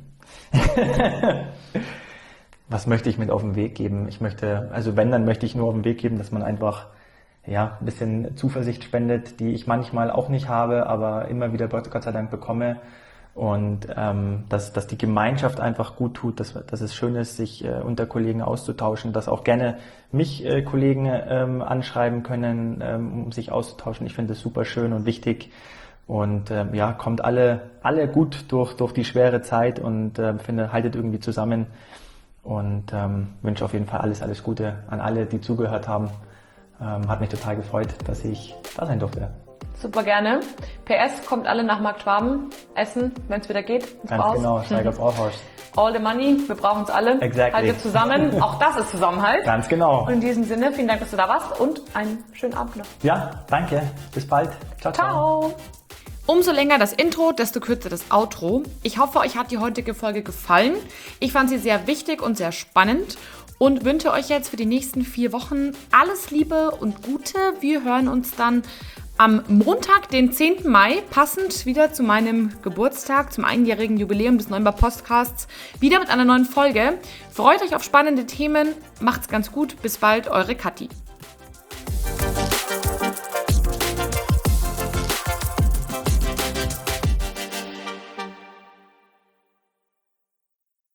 was möchte ich mit auf den Weg geben? Ich möchte, also wenn, dann möchte ich nur auf den Weg geben, dass man einfach, ja, ein bisschen Zuversicht spendet, die ich manchmal auch nicht habe, aber immer wieder Gott, Gott sei Dank bekomme. Und ähm, dass, dass die Gemeinschaft einfach gut tut, dass, dass es schön ist, sich äh, unter Kollegen auszutauschen, dass auch gerne mich äh, Kollegen ähm, anschreiben können, ähm, um sich auszutauschen. Ich finde das super schön und wichtig. Und ähm, ja, kommt alle alle gut durch durch die schwere Zeit und ähm, finde, haltet irgendwie zusammen. Und ähm, wünsche auf jeden Fall alles, alles Gute an alle, die zugehört haben. Ähm, hat mich total gefreut, dass ich da sein durfte. Super gerne. P S, kommt alle nach Marktschwaben essen, wenn es wieder geht. ins Ganz Bauhaus. genau, Steigers Allhorst. All the money, wir brauchen uns alle. Exactly. Halten zusammen. Auch das ist Zusammenhalt. Ganz genau. Und in diesem Sinne, vielen Dank, dass du da warst und einen schönen Abend noch. Ja, danke. Bis bald. Ciao, ciao. Ciao. Umso länger das Intro, desto kürzer das Outro. Ich hoffe, euch hat die heutige Folge gefallen. Ich fand sie sehr wichtig und sehr spannend und wünsche euch jetzt für die nächsten vier Wochen alles Liebe und Gute. Wir hören uns dann am Montag, den zehnten Mai, passend wieder zu meinem Geburtstag, zum einjährigen Jubiläum des Neunbar Podcasts, wieder mit einer neuen Folge. Freut euch auf spannende Themen, macht's ganz gut, bis bald, eure Kathi.